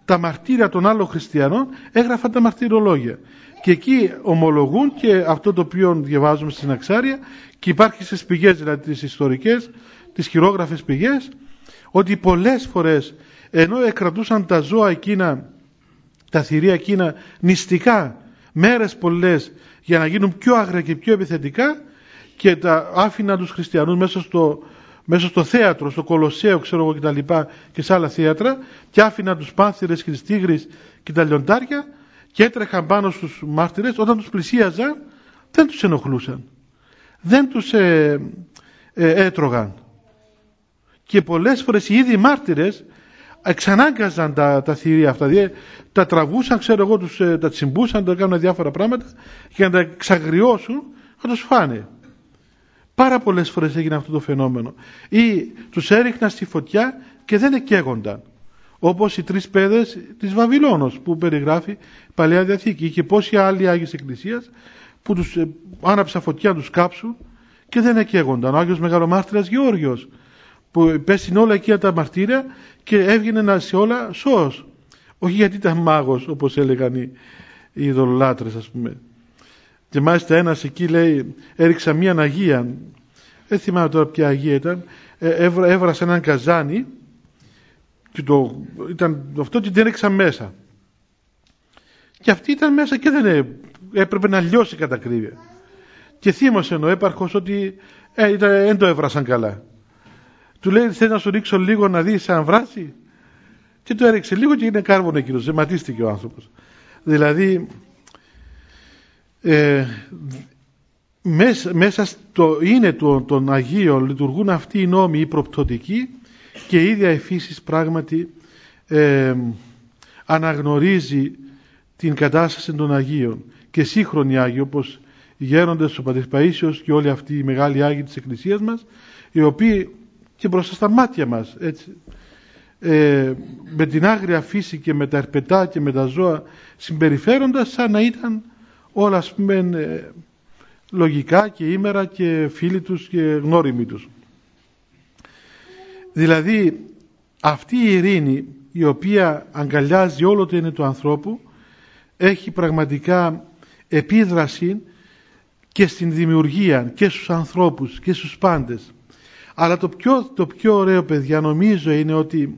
τα μαρτύρια των άλλων χριστιανών, έγραφαν τα μαρτυρολόγια. Και εκεί ομολογούν, και αυτό το οποίο διαβάζουμε στην Αξάρια και υπάρχει στις πηγές, δηλαδή τις ιστορικές, τις χειρόγραφες πηγές, ότι πολλές φορές ενώ εκρατούσαν τα ζώα εκείνα, τα θηρία εκείνα νηστικά μέρες πολλές για να γίνουν πιο άγρια και πιο επιθετικά, και τα άφηναν τους χριστιανούς μέσα στο θέατρο, στο Κολοσσέο, ξέρω εγώ, και τα λοιπά, και σε άλλα θέατρα, και άφηναν τους πάνθυρες και τις τίγρεις και τα λιοντάρια και έτρεχαν πάνω στους μάρτυρες. Όταν τους πλησίαζαν δεν τους ενοχλούσαν, δεν τους έτρωγαν, και πολλές φορές οι ίδιοι μάρτυρες εξανάγκαζαν τα θηρία αυτά, δηλαδή τα τραβούσαν, ξέρω εγώ, τα τσιμπούσαν, τα κάνουν διάφορα πράγματα για να τα εξαγριώσουν, να τους φάνε. Πάρα πολλές φορές έγινε αυτό το φαινόμενο. Ή τους έριχναν στη φωτιά και δεν εκαίγονταν, όπως οι 3 παιδες της Βαβυλώνος που περιγράφει η Παλαιά Διαθήκη, και πόσοι άλλοι Άγιοι Εκκλησίας που τους άναψαν φωτιά να τους κάψουν και δεν εκαίγονταν. Ο Άγιος Μεγαλομάρτυρας Γεώργιος που πέσουν όλα εκεί τα μαρτύρια και έβγαινε σε όλα σώος, όχι γιατί ήταν μάγος όπως έλεγαν οι ειδωλολάτρες, ας πούμε. Και μάλιστα ένας εκεί λέει, έριξα μία Αγία, δεν θυμάμαι τώρα ποια Αγία ήταν, έβρασε έναν καζάνι και ήταν αυτό, και την έριξα μέσα. Και αυτή ήταν μέσα και δεν έπρεπε να λιώσει κατά ακρίβεια. Και θύμωσε ο έπαρχος ότι δεν το έβρασαν καλά. Του λέει, θέλει να σου ρίξω λίγο να δεις αν βράσει? Και το έριξε λίγο και είναι κάρβονο εκείνος, ζεματίστηκε ο άνθρωπος. Δηλαδή μέσα στο είναι των Αγίων λειτουργούν αυτοί οι νόμοι, οι προπτωτικοί, και η ίδια η φύση πράγματι αναγνωρίζει την κατάσταση των Αγίων, και σύγχρονοι Άγιοι όπως οι γέροντες, ο Πατήρ Παΐσιος και όλοι αυτοί οι μεγάλοι Άγιοι της Εκκλησίας μας, οι οποίοι και μπροστά στα μάτια μας, έτσι, με την άγρια φύση και με τα ερπετά και με τα ζώα συμπεριφέροντας σαν να ήταν όλα, ας πούμε, λογικά και ήμερα και φίλοι τους και γνώριμοι τους. Δηλαδή αυτή η ειρήνη η οποία αγκαλιάζει όλο το είναι του ανθρώπου έχει πραγματικά επίδραση και στην δημιουργία και στους ανθρώπους και στους πάντες. Αλλά το πιο ωραίο, παιδιά, νομίζω είναι ότι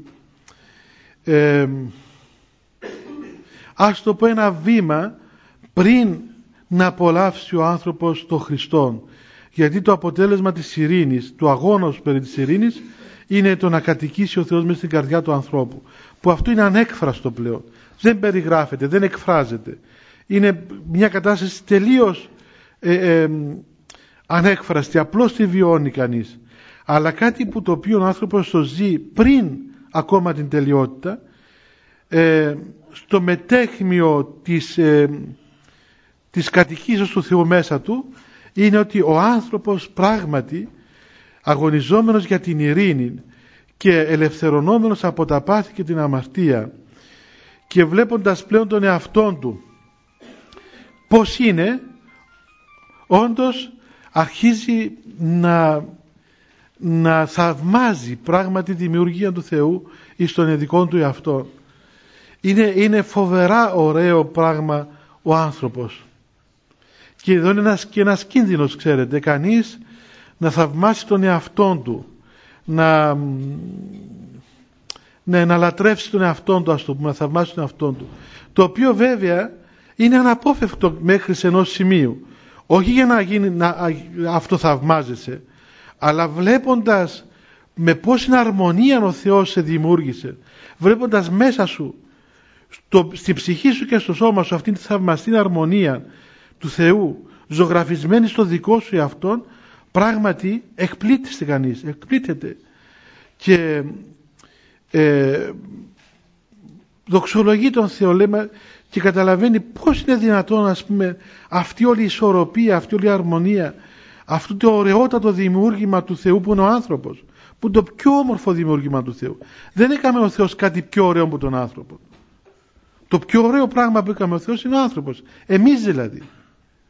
ας το πω ένα βήμα πριν να απολαύσει ο άνθρωπος τον Χριστόν, γιατί το αποτέλεσμα της ειρήνης, του αγώνος περί της ειρήνης, είναι το να κατοικήσει ο Θεός μέσα στην καρδιά του ανθρώπου, που αυτό είναι ανέκφραστο πλέον, δεν περιγράφεται, δεν εκφράζεται, είναι μια κατάσταση τελείως ανέκφραστη, απλώς τη βιώνει κανείς, αλλά κάτι που το οποίο ο άνθρωπος το ζει πριν ακόμα την τελειότητα, στο μετέχμιο της κατοικήσεως του Θεού μέσα του, είναι ότι ο άνθρωπος πράγματι αγωνιζόμενος για την ειρήνη και ελευθερωνόμενος από τα πάθη και την αμαρτία και βλέποντας πλέον τον εαυτόν του πώς είναι, όντως αρχίζει να θαυμάζει πράγματι τη δημιουργία του Θεού εις τον ειδικό του εαυτό. Είναι φοβερά ωραίο πράγμα ο άνθρωπος. Και εδώ είναι ένας κίνδυνος, ξέρετε, κανείς να θαυμάσει τον εαυτόν του, να λατρεύσει τον εαυτόν του, ας το πούμε, να θαυμάσει τον εαυτόν του, το οποίο βέβαια είναι αναπόφευκτο μέχρι σε ενός σημείου, όχι για να αυτοθαυμάζεσαι, αλλά βλέποντας με πόση αρμονία ο Θεός σε δημιούργησε, βλέποντας μέσα σου, στην ψυχή σου και στο σώμα σου αυτήν τη θαυμαστή αρμονία του Θεού ζωγραφισμένη στο δικό σου εαυτόν, πράγματι εκπλήττεται κανείς, εκπλήττεται και δοξολογεί τον Θεό, λέμε, και καταλαβαίνει πώς είναι δυνατόν, ας πούμε, αυτή όλη η ισορροπία, αυτή όλη η αρμονία, αυτό το ωραιότατο δημιούργημα του Θεού που είναι ο άνθρωπος, που είναι το πιο όμορφο δημιούργημα του Θεού. Δεν έκαμε ο Θεός κάτι πιο ωραίο από τον άνθρωπο. Το πιο ωραίο πράγμα που έκαμε ο Θεός είναι ο άνθρωπος, εμείς δηλαδή.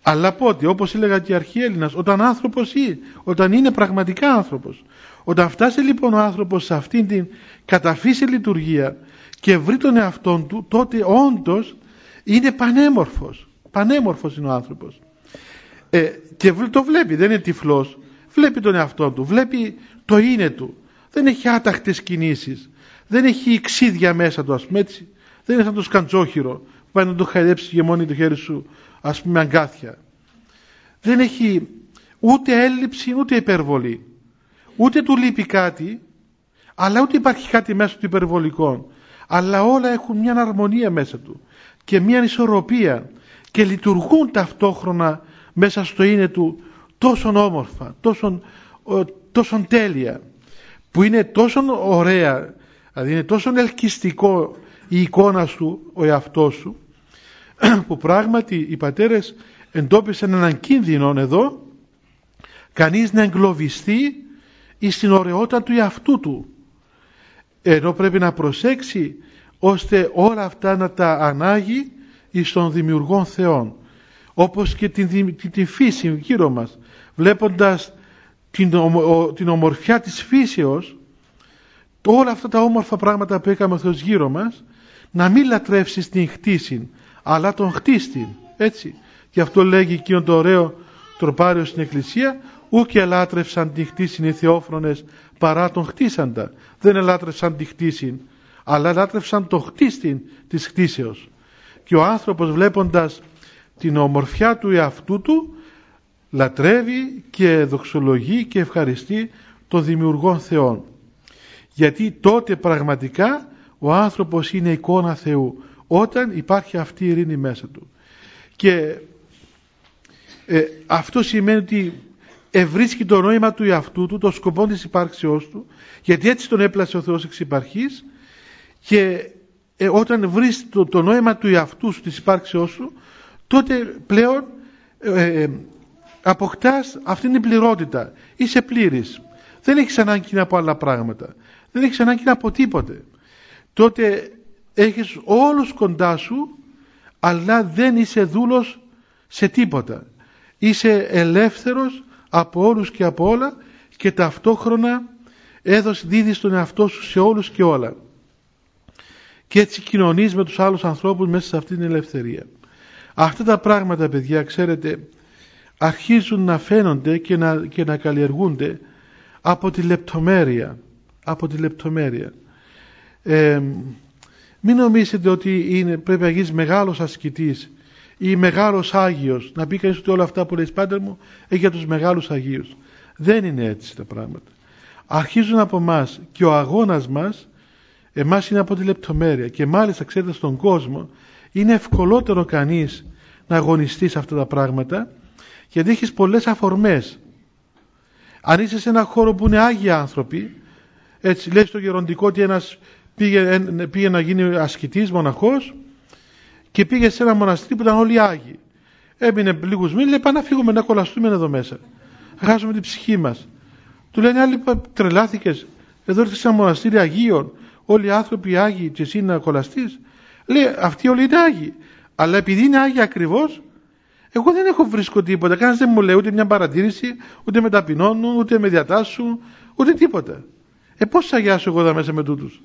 Αλλά πότε, όπως έλεγα και οι αρχαίοι, όταν είναι πραγματικά άνθρωπος. Όταν φτάσει λοιπόν ο άνθρωπος σε αυτήν την καταφύση λειτουργία και βρει τον εαυτόν του, τότε όντως είναι πανέμορφος. Πανέμορφος είναι ο άνθρωπος. Και το βλέπει, δεν είναι τυφλός. Βλέπει τον εαυτό του, βλέπει το είναι του. Δεν έχει άταχτες κινήσεις. Δεν έχει ξύδια μέσα του, ας πούμε έτσι. Δεν είναι σαν το σκαντζόχυρο που πάει να το χαϊδέψει και μόνη το χέρι σου, ας πούμε, αγκάθια. Δεν έχει ούτε έλλειψη ούτε υπερβολή. Ούτε του λείπει κάτι, αλλά ούτε υπάρχει κάτι μέσα του υπερβολικό. Αλλά όλα έχουν μια αρμονία μέσα του και μια ισορροπία και λειτουργούν ταυτόχρονα μέσα στο είναι του τόσο όμορφα, τόσο τέλεια, που είναι τόσο ωραία, δηλαδή είναι τόσο ελκυστικό η εικόνα σου, ο εαυτός σου, που πράγματι οι πατέρες εντόπισαν έναν κίνδυνο εδώ, κανείς να εγκλωβιστεί στην ωραιότητα του εαυτού του, ενώ πρέπει να προσέξει ώστε όλα αυτά να τα ανάγει εις τον δημιουργόν Θεόν, όπως και την φύση γύρω μας, βλέποντας την ομορφιά της φύσεως, όλα αυτά τα όμορφα πράγματα που έκαμε ο Θεός γύρω μας, να μην λατρεύσεις την χτίση, αλλά τον χτίστη, έτσι. Και αυτό λέγει εκείνο το ωραίο τροπάριο στην Εκκλησία, ούκ ελάτρευσαν τη χτίσιν οι θεόφρονες παρά τον χτίσαντα. Δεν ελάτρευσαν τη χτίσιν, αλλά ελάτρευσαν τον χτίστη της χτίσεως. Και ο άνθρωπος, βλέποντας την ομορφιά του εαυτού του, λατρεύει και δοξολογεί και ευχαριστεί τον δημιουργόν Θεόν. Γιατί τότε πραγματικά ο άνθρωπος είναι εικόνα Θεού, όταν υπάρχει αυτή η ειρήνη μέσα του. Και αυτό σημαίνει ότι ευρίσκει το νόημα του εαυτού του, το σκοπό της υπάρξεώς του, γιατί έτσι τον έπλασε ο Θεός εξ υπαρχής, και όταν βρεις το νόημα του εαυτού σου, της υπάρξεώς σου, τότε πλέον αποκτάς αυτήν την πληρότητα. Είσαι πλήρης. Δεν έχεις ανάγκη από άλλα πράγματα. Δεν έχεις ανάγκη από τίποτε. Τότε έχεις όλους κοντά σου, αλλά δεν είσαι δούλος σε τίποτα. Είσαι ελεύθερος από όλους και από όλα, και ταυτόχρονα δίδεις τον εαυτό σου σε όλους και όλα. Και έτσι κοινωνείς με τους άλλους ανθρώπους μέσα σε αυτή την ελευθερία. Αυτά τα πράγματα, παιδιά, ξέρετε, αρχίζουν να φαίνονται και να καλλιεργούνται από τη λεπτομέρεια. Από τη λεπτομέρεια. Μην νομίζετε ότι πρέπει να γίνεις μεγάλος ασκητής ή μεγάλος Άγιος, να πει κανείς ότι όλα αυτά που λέει Πάτερ μου έχει για τους μεγάλους Αγίους. Δεν είναι έτσι τα πράγματα. Αρχίζουν από εμάς, και ο αγώνας μας εμάς είναι από τη λεπτομέρεια. Και μάλιστα, ξέρετε, στον κόσμο είναι ευκολότερο κανείς να αγωνιστεί σε αυτά τα πράγματα, γιατί έχεις πολλές αφορμές. Αν είσαι σε ένα χώρο που είναι άγιοι άνθρωποι, έτσι λέει στο γεροντικό ότι ένας πήγε να γίνει ασκητής, μοναχός, και πήγε σε ένα μοναστήρι που ήταν όλοι άγιοι. Έμεινε λίγους μήνες, λέει, πάμε να φύγουμε, να κολλαστούμε εδώ μέσα. Χάσουμε την ψυχή μας. Του λένε άλλοι, τρελάθηκες, εδώ ήρθες σε ένα μοναστήρι Αγίων, όλοι οι άνθρωποι άγιοι και εσύ να κολλαστείς. Λέει, αυτοί όλοι είναι άγιοι. Αλλά επειδή είναι άγιοι ακριβώς, εγώ δεν έχω βρίσκω τίποτα. Κανένας δεν μου λέει ούτε μια παρατήρηση, ούτε με ταπεινώνουν, ούτε με διατάσσουν, ούτε τίποτα. Πώς θα αγιάσω εγώ εδώ μέσα με τούτους?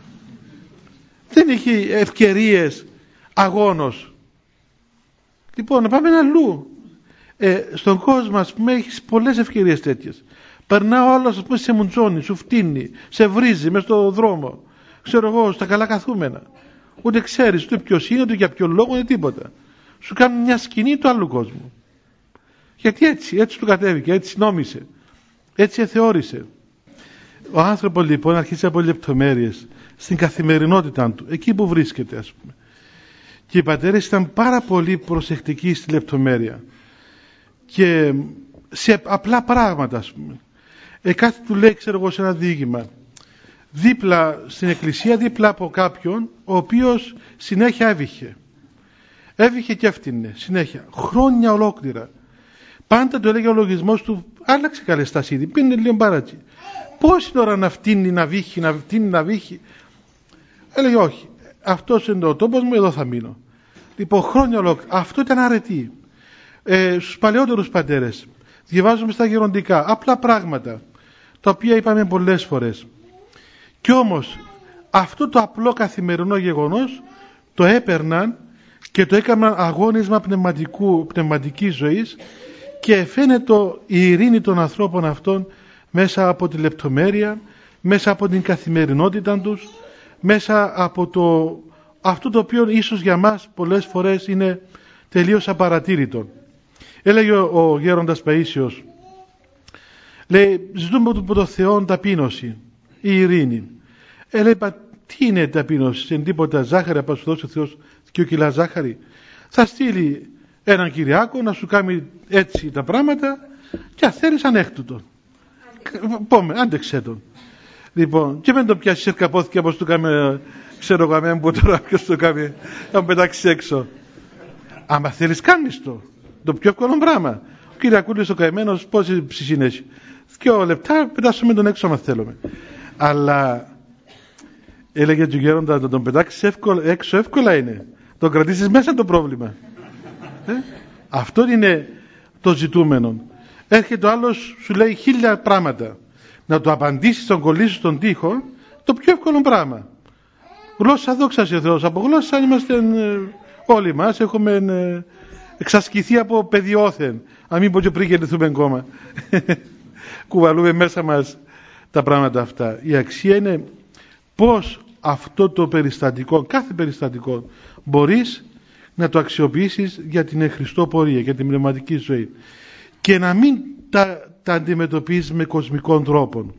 Δεν έχει ευκαιρίες αγώνος. Λοιπόν, να πάμε αλλού. Στον κόσμο, ας πούμε, έχεις πολλές ευκαιρίες τέτοιες. Περνά ο άλλος, ας πούμε, σε μουντζώνει, σου φτύνει, σε βρίζει μες στο δρόμο. Ξέρω εγώ, στα καλά καθούμενα. Ούτε ξέρεις ούτε ποιος είναι, ούτε για ποιον λόγο, ούτε τίποτα. Σου κάνει μια σκηνή του άλλου κόσμου. Γιατί έτσι του κατέβηκε, έτσι νόμισε, έτσι θεώρησε. Ο άνθρωπος λοιπόν αρχίζει από λεπτομέρειες στην καθημερινότητά του, εκεί που βρίσκεται, ας πούμε. Και οι πατέρες ήταν πάρα πολύ προσεκτικοί στη λεπτομέρεια και σε απλά πράγματα, ας πούμε. Κάτι του λέει, ξέρω εγώ, σε ένα διήγημα, δίπλα στην εκκλησία, δίπλα από κάποιον ο οποίος συνέχεια έβηχε και έφτυνε συνέχεια, χρόνια ολόκληρα. Πάντα του έλεγε ο λογισμός του, άλλαξε καλές στασίδι, πίνε λίγο μπάρατσι. Πόση ώρα να φτύνει, να βύχει, να φτύνει, να βύχει? Έλεγε, όχι, αυτός είναι ο τόπος μου, εδώ θα μείνω. Λοιπόν, χρόνια ολόκληρα. Αυτό ήταν αρετή. στους παλαιότερους πατέρες. Διαβάζουμε στα γεροντικά απλά πράγματα, τα οποία είπαμε πολλές φορές. Κι όμως αυτό το απλό καθημερινό γεγονός το έπαιρναν και το έκαναν αγώνισμα πνευματικής ζωής, και φαίνεται η ειρήνη των ανθρώπων αυτών μέσα από τη λεπτομέρεια, μέσα από την καθημερινότητα τους, μέσα από αυτό το οποίο ίσως για μας πολλές φορές είναι τελείως απαρατήρητο. Έλεγε ο γέροντας Παΐσιος, λέει, ζητούμε από το Θεό ταπείνωση, η ειρήνη. Λέει, τι είναι ταπείνωση? Είναι τίποτα ζάχαρη, από σου δώσει ο Θεός 2 κιλά ζάχαρη? Θα στείλει έναν Κυριάκο να σου κάνει έτσι τα πράγματα, και αν θέλεις ανέχτουτο. Πάμε, άντεξε τον. Λοιπόν, και δεν το πιάσεις ερκαπόθηκε όπως του κάμε, ξέρω εγώ, αμέ που τώρα ποιος το κάνει, να μου πετάξεις έξω. Άμα θέλεις κάνεις το πιο εύκολο πράγμα. Ο Κυριακούλης ο καημένος πόσοι ψυχήν έχει? 2 λεπτά πετάσουμε τον έξω άμα θέλουμε. Αλλά έλεγε του γέροντα, να τον πετάξεις έξω εύκολα είναι. Τον κρατήσεις μέσα το πρόβλημα. Αυτό είναι το ζητούμενο. Έρχεται ο άλλος, σου λέει 1000 πράγματα. Να το απαντήσεις, τον κολλήσεις στον τοίχο, το πιο εύκολο πράγμα. Γλώσσα, δόξα σε Θεός. Από γλώσσα είμαστε όλοι μας, έχουμε εξασκηθεί από παιδιόθεν. Αν μην πω και πριν γεννηθούμε ακόμα. Κουβαλούμε μέσα μας τα πράγματα αυτά. Η αξία είναι πώς αυτό το περιστατικό, κάθε περιστατικό, μπορείς να το αξιοποιήσεις για την Χριστό πορεία, για την πνευματική ζωή, και να μην τα αντιμετωπίζεις με κοσμικών τρόπων.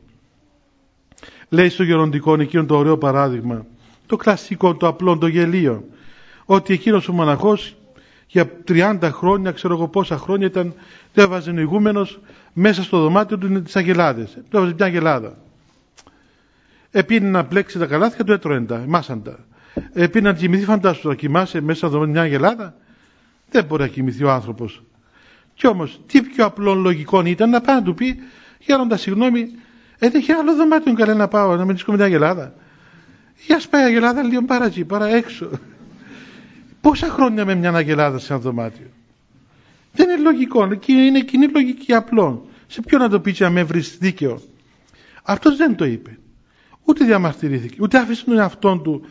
Λέει στο γεροντικό εκείνο το ωραίο παράδειγμα, το κλασικό, το απλό, το γελίο, ότι εκείνος ο μοναχός για 30 χρόνια, ξέρω εγώ πόσα χρόνια, το έβαζε ο ηγούμενος μέσα στο δωμάτιο του τις αγελάδες. Το έβαζε μια αγελάδα. Επίνει να πλέξει τα καλάθια του, έτρωε τα, μάσαντα. Επίνει να κοιμηθεί, φαντάσου, να κοιμάσαι μέσα στο δωμάτιο μια αγελάδα. Δεν μπορεί να κοιμηθεί ο άνθρωπος. Κι όμως, τι πιο απλό λογικό ήταν να πάει να του πει, γέροντα, συγγνώμη, έχει άλλο δωμάτιο καλά να πάω, να μην βρίσκω με μια αγελάδα. Για σπάει αγελάδα λίγο παρά εκεί, παρά έξω. Πόσα χρόνια με μια αγελάδα σε ένα δωμάτιο? Δεν είναι λογικό, είναι κοινή λογική απλό. Σε ποιον να το πει και να με βρεις δίκαιο? Αυτός δεν το είπε. Ούτε διαμαρτυρήθηκε, ούτε άφησε τον εαυτόν του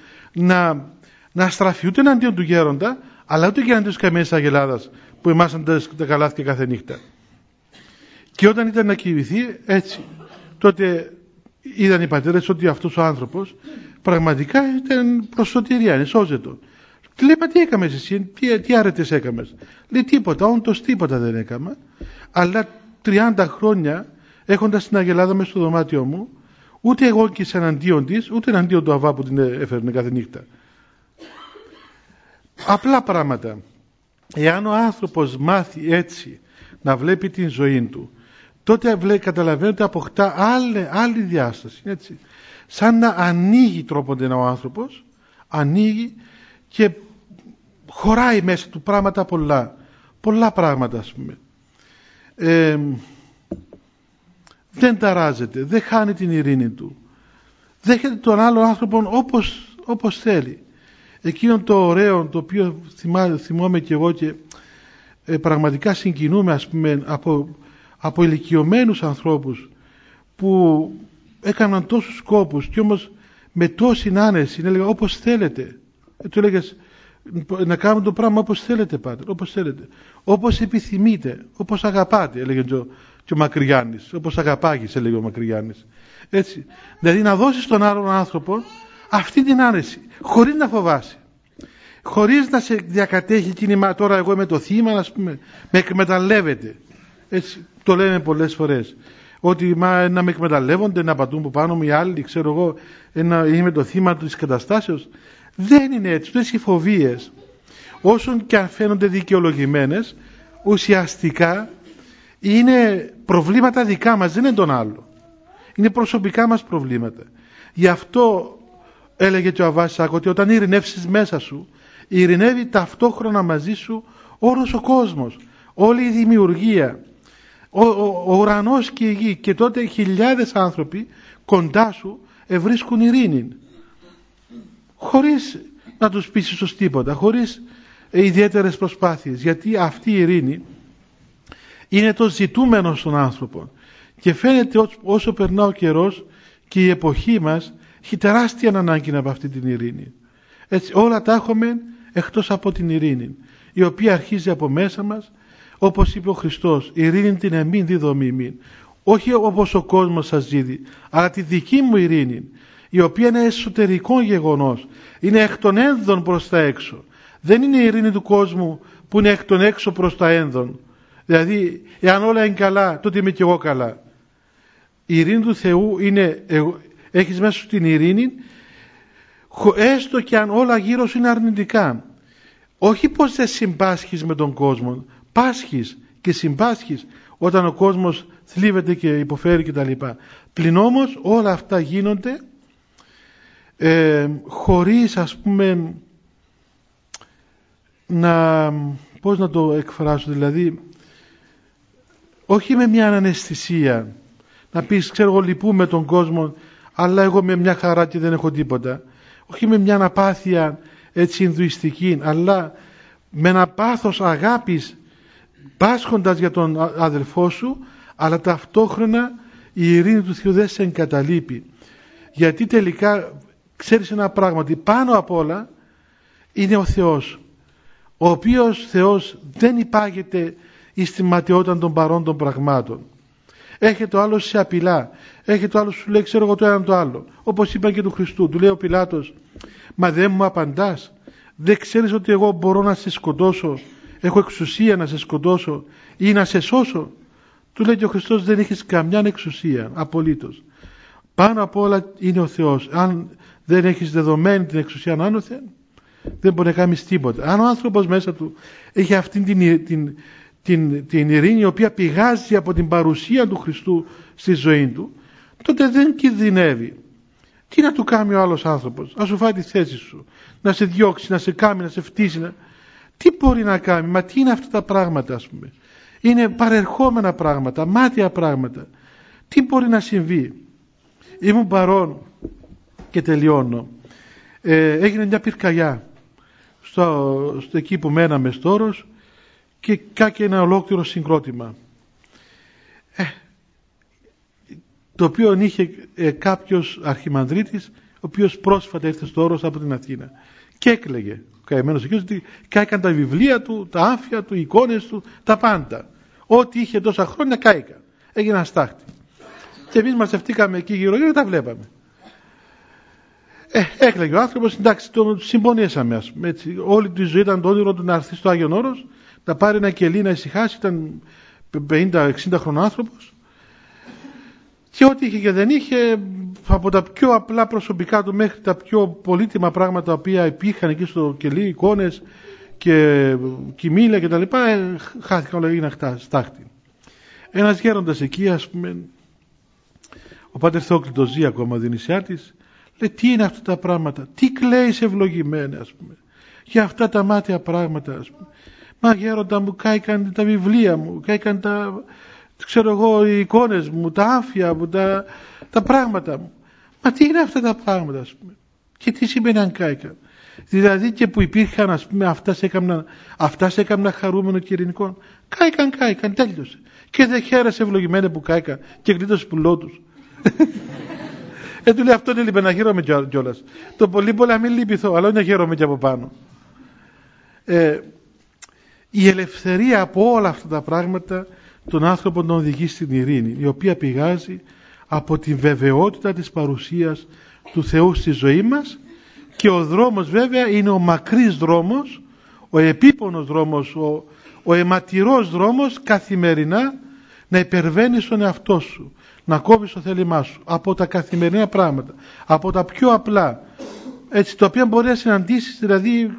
να στραφεί ούτε εναντίον του γέροντα, αλλά ούτε και εναντίον της καμίας αγελάδας που εμάσαν τα καλάθια κάθε νύχτα. Και όταν ήταν να κοιμηθεί έτσι, τότε είδαν οι πατέρες ότι αυτός ο άνθρωπος πραγματικά ήταν προς σωτηρία, είναι σώζετο. Τι λέει, τι έκαμες εσύ, τι άρετες έκαμες? Λέει, τίποτα, όντως τίποτα δεν έκαμα, αλλά 30 χρόνια έχοντας την αγελάδα μέσα στο δωμάτιο μου, ούτε εγώ και εναντίον της, ούτε εναντίον του αβά που την έφερνε κάθε νύχτα. Απλά πράγματα. Εάν ο άνθρωπος μάθει έτσι να βλέπει την ζωή του, τότε καταλαβαίνει ότι αποκτά άλλη διάσταση. Έτσι. Σαν να ανοίγει τρόποντε ο άνθρωπος, ανοίγει και χωράει μέσα του πράγματα πολλά πράγματα, ας πούμε. Δεν ταράζεται, δεν χάνει την ειρήνη του, δέχεται τον άλλο άνθρωπο όπως θέλει. Εκείνο το ωραίο, το οποίο θυμόμαι και εγώ και πραγματικά συγκινούμε, ας πούμε, από ηλικιωμένους ανθρώπους που έκαναν τόσους σκόπους και όμως με τόση άνεση έλεγα, όπως θέλετε. Του έλεγες να κάνουμε το πράγμα όπως θέλετε, πάτερ, όπως θέλετε, όπως επιθυμείτε, όπως αγαπάτε, έλεγε και ο Μακρυγιάννης, όπως αγαπάγεις, έλεγε ο Μακρυγιάννης. Έτσι, δηλαδή να δώσεις στον άλλον άνθρωπο αυτή την άνεση, χωρίς να φοβάσει, χωρίς να σε διακατέχει κίνημα, τώρα εγώ είμαι το θύμα, ας πούμε, με εκμεταλλεύεται. Έτσι το λέμε πολλές φορές, ότι να με εκμεταλλεύονται, να πατούν που πάνω μου οι άλλοι, ξέρω εγώ, είμαι το θύμα της καταστάσεως. Δεν είναι έτσι, αυτές οι φοβίες, όσον και αν φαίνονται δικαιολογημένες, ουσιαστικά είναι προβλήματα δικά μας, δεν είναι τον άλλο. Είναι προσωπικά μας προβλήματα. Γι' αυτό έλεγε και ο Αβάσακ ότι όταν ειρηνεύσεις μέσα σου, ειρηνεύει ταυτόχρονα μαζί σου όλος ο κόσμος, όλη η δημιουργία, ο ουρανός και η γη, και τότε χιλιάδες άνθρωποι κοντά σου ευρίσκουν ειρήνη. Χωρίς να τους πείσεις ως τίποτα, χωρίς ιδιαίτερες προσπάθειες, γιατί αυτή η ειρήνη Είναι το ζητούμενο στον άνθρωπο. Και φαίνεται όσο περνά ο καιρός και η εποχή μας έχει τεράστια ανάγκη από αυτή την ειρήνη. Έτσι, όλα τα έχουμε εκτός από την ειρήνη, η οποία αρχίζει από μέσα μας, όπως είπε ο Χριστός, ειρήνη την εμήν δίδομη ημίν. Όχι όπως ο κόσμος σας δίδει, αλλά τη δική μου ειρήνη, η οποία είναι εσωτερικό γεγονός, είναι εκ των ένδων προς τα έξω. Δεν είναι η ειρήνη του κόσμου που είναι εκ των έξω προς τα ένδων. Δηλαδή, εάν όλα είναι καλά, τότε είμαι και εγώ καλά. Η ειρήνη του Θεού είναι, έχεις μέσα σου την ειρήνη, έστω και αν όλα γύρω σου είναι αρνητικά. Όχι πως δεν συμπάσχεις με τον κόσμο, πάσχεις και συμπάσχεις όταν ο κόσμος θλίβεται και υποφέρει κτλ. Πλην όμως όλα αυτά γίνονται χωρίς, ας πούμε, πώς να το εκφράσω, δηλαδή όχι με μια αναισθησία να πεις, ξέρω εγώ, λυπούμε τον κόσμο, αλλά εγώ με μια χαρά και δεν έχω τίποτα. Όχι με μια απάθεια έτσι ινδουιστική, αλλά με ένα πάθος αγάπης, πάσχοντας για τον αδελφό σου, αλλά ταυτόχρονα η ειρήνη του Θεού δεν σε εγκαταλείπει. Γιατί τελικά ξέρεις ένα πράγμα, ότι πάνω απ' όλα είναι ο Θεός, ο οποίος Θεός δεν υπάγεται εις τη ματαιότητα των παρόντων πραγμάτων. Έχει το άλλο σε απειλά, έχει το άλλο σου λέει, ξέρω εγώ το έναν το άλλο. Όπως είπαν και του Χριστού, του λέει ο Πιλάτος, μα δεν μου απαντάς, δεν ξέρεις ότι εγώ μπορώ να σε σκοτώσω, έχω εξουσία να σε σκοτώσω ή να σε σώσω? Του λέει και ο Χριστός, δεν έχεις καμιά εξουσία, απολύτως. Πάνω απ' όλα είναι ο Θεός. Αν δεν έχεις δεδομένη την εξουσία άνωθεν, δεν μπορεί να κάνεις τίποτα. Αν ο άνθρωπος μέσα του έχει αυτήν την ειρήνη, η οποία πηγάζει από την παρουσία του Χριστού στη ζωή του, τότε δεν κινδυνεύει. Τι να του κάνει ο άλλος άνθρωπος? Να σου φάει τη θέση σου, να σε διώξει, να σε κάνει, να σε φτύσει. Τι μπορεί να κάνει? Μα τι είναι αυτά τα πράγματα, ας πούμε? Είναι παρερχόμενα πράγματα, μάτια πράγματα. Τι μπορεί να συμβεί? Ήμουν παρόν και τελειώνω. Έγινε μια πυρκαγιά στο εκεί που μέναμε στο Όρος και κάκε ένα ολόκληρο συγκρότημα, το οποίο είχε κάποιος αρχιμανδρίτης, ο οποίος πρόσφατα ήρθε στο Όρος από την Αθήνα και έκλαιγε ο καημένος εκεί, ότι κάηκαν τα βιβλία του, τα άφια του, οι εικόνες του, τα πάντα. Ό,τι είχε τόσα χρόνια κάηκαν. Έγινε αστάχτη. Και εμείς μαζευτήκαμε εκεί γύρω και τα βλέπαμε. Έκλαιγε ο άνθρωπος, εντάξει, τον συμπονέσαμε, ας πούμε, έτσι. Όλη τη ζωή ήταν το όνειρο του να έρθει στο Άγιον Όρος, να πάρει ένα κελί να ησυχάσει, ήταν 50-60 χρονών άνθρωπος. Και ό,τι είχε και δεν είχε, από τα πιο απλά προσωπικά του μέχρι τα πιο πολύτιμα πράγματα τα οποία υπήρχαν εκεί στο κελί, εικόνες και κοιμήλια και τα λοιπά, χάθηκαν όλα, έγιναν στάχτη. Ένας γέροντας εκεί, ας πούμε, ο Πάτερ Θεόκλητος ζει ακόμα, Δινησιάτης, λέει, τι είναι αυτά τα πράγματα, τι κλαίεις ευλογημένα, ας πούμε, για αυτά τα μάτια πράγματα, ας πούμε. Μα γέροντα μου, κάηκαν τα βιβλία μου, κάηκαν τα, ξέρω εγώ, οι εικόνες μου, τα άφια μου, τα πράγματα μου. Μα τι είναι αυτά τα πράγματα, ας πούμε? Και τι σημαίνει αν κάηκαν? Δηλαδή και που υπήρχαν, ας πούμε, αυτά σε έκαναν χαρούμενο και ειρηνικό. Κάηκαν, τέλειωσε. Και δεν χαίρεσε ευλογημένα που κάηκαν και γλίτωσε πουλό τους. Του λέει, αυτό δεν λείπει, να χαίρομαι κιόλας. Το πολύ να μην λυπηθώ, αλλά να χαίρομαι κι από πάνω. Η ελευθερία από όλα αυτά τα πράγματα τον άνθρωπο τον οδηγεί στην ειρήνη, η οποία πηγάζει από τη βεβαιότητα της παρουσίας του Θεού στη ζωή μας, και ο δρόμος βέβαια είναι ο μακρύς δρόμος, ο επίπονος δρόμος, ο αιματηρός δρόμος, καθημερινά να υπερβαίνεις τον εαυτό σου, να κόβεις το θέλημά σου από τα καθημερινά πράγματα, από τα πιο απλά, έτσι, τα οποία μπορεί να συναντήσεις, δηλαδή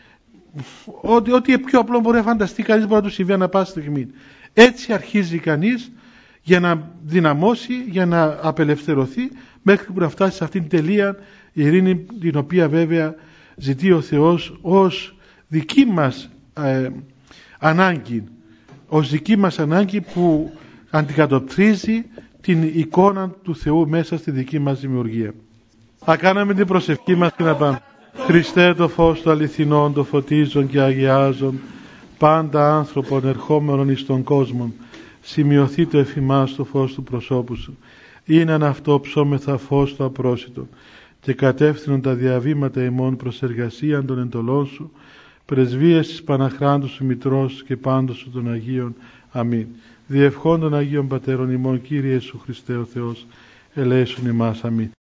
ό,τι πιο απλό μπορεί να φανταστεί κανείς, μπορεί να του συμβεί ανά πάση στιγμή. Έτσι αρχίζει κανείς για να δυναμώσει, για να απελευθερωθεί, μέχρι που να φτάσει σε αυτήν την τελεία ειρήνη, την οποία βέβαια ζητεί ο Θεός ως δική μας ανάγκη, ως δική μας ανάγκη που αντικατοπτρίζει την εικόνα του Θεού μέσα στη δική μας δημιουργία. Θα κάναμε την προσευχή μας και να πάμε. Χριστέ, το φως του αληθινών, το φωτίζον και αγιάζον πάντα άνθρωπον ερχόμενον εις τον κόσμο, σημειωθεί το εφημάς το φως του προσώπου σου. Είναι αυτό ψώμεθα φως το απρόσιτο και κατεύθυνον τα διαβήματα ημών προς εργασίαν των εντολών σου, πρεσβείες της Παναχράντου σου Μητρός και πάντως σου των Αγίων. Αμήν. Διευχών των Αγίων Πατέρων ημών, Κύριε Ιησού Χριστέ ο Θεός, ελέησον ημάς. Αμήν.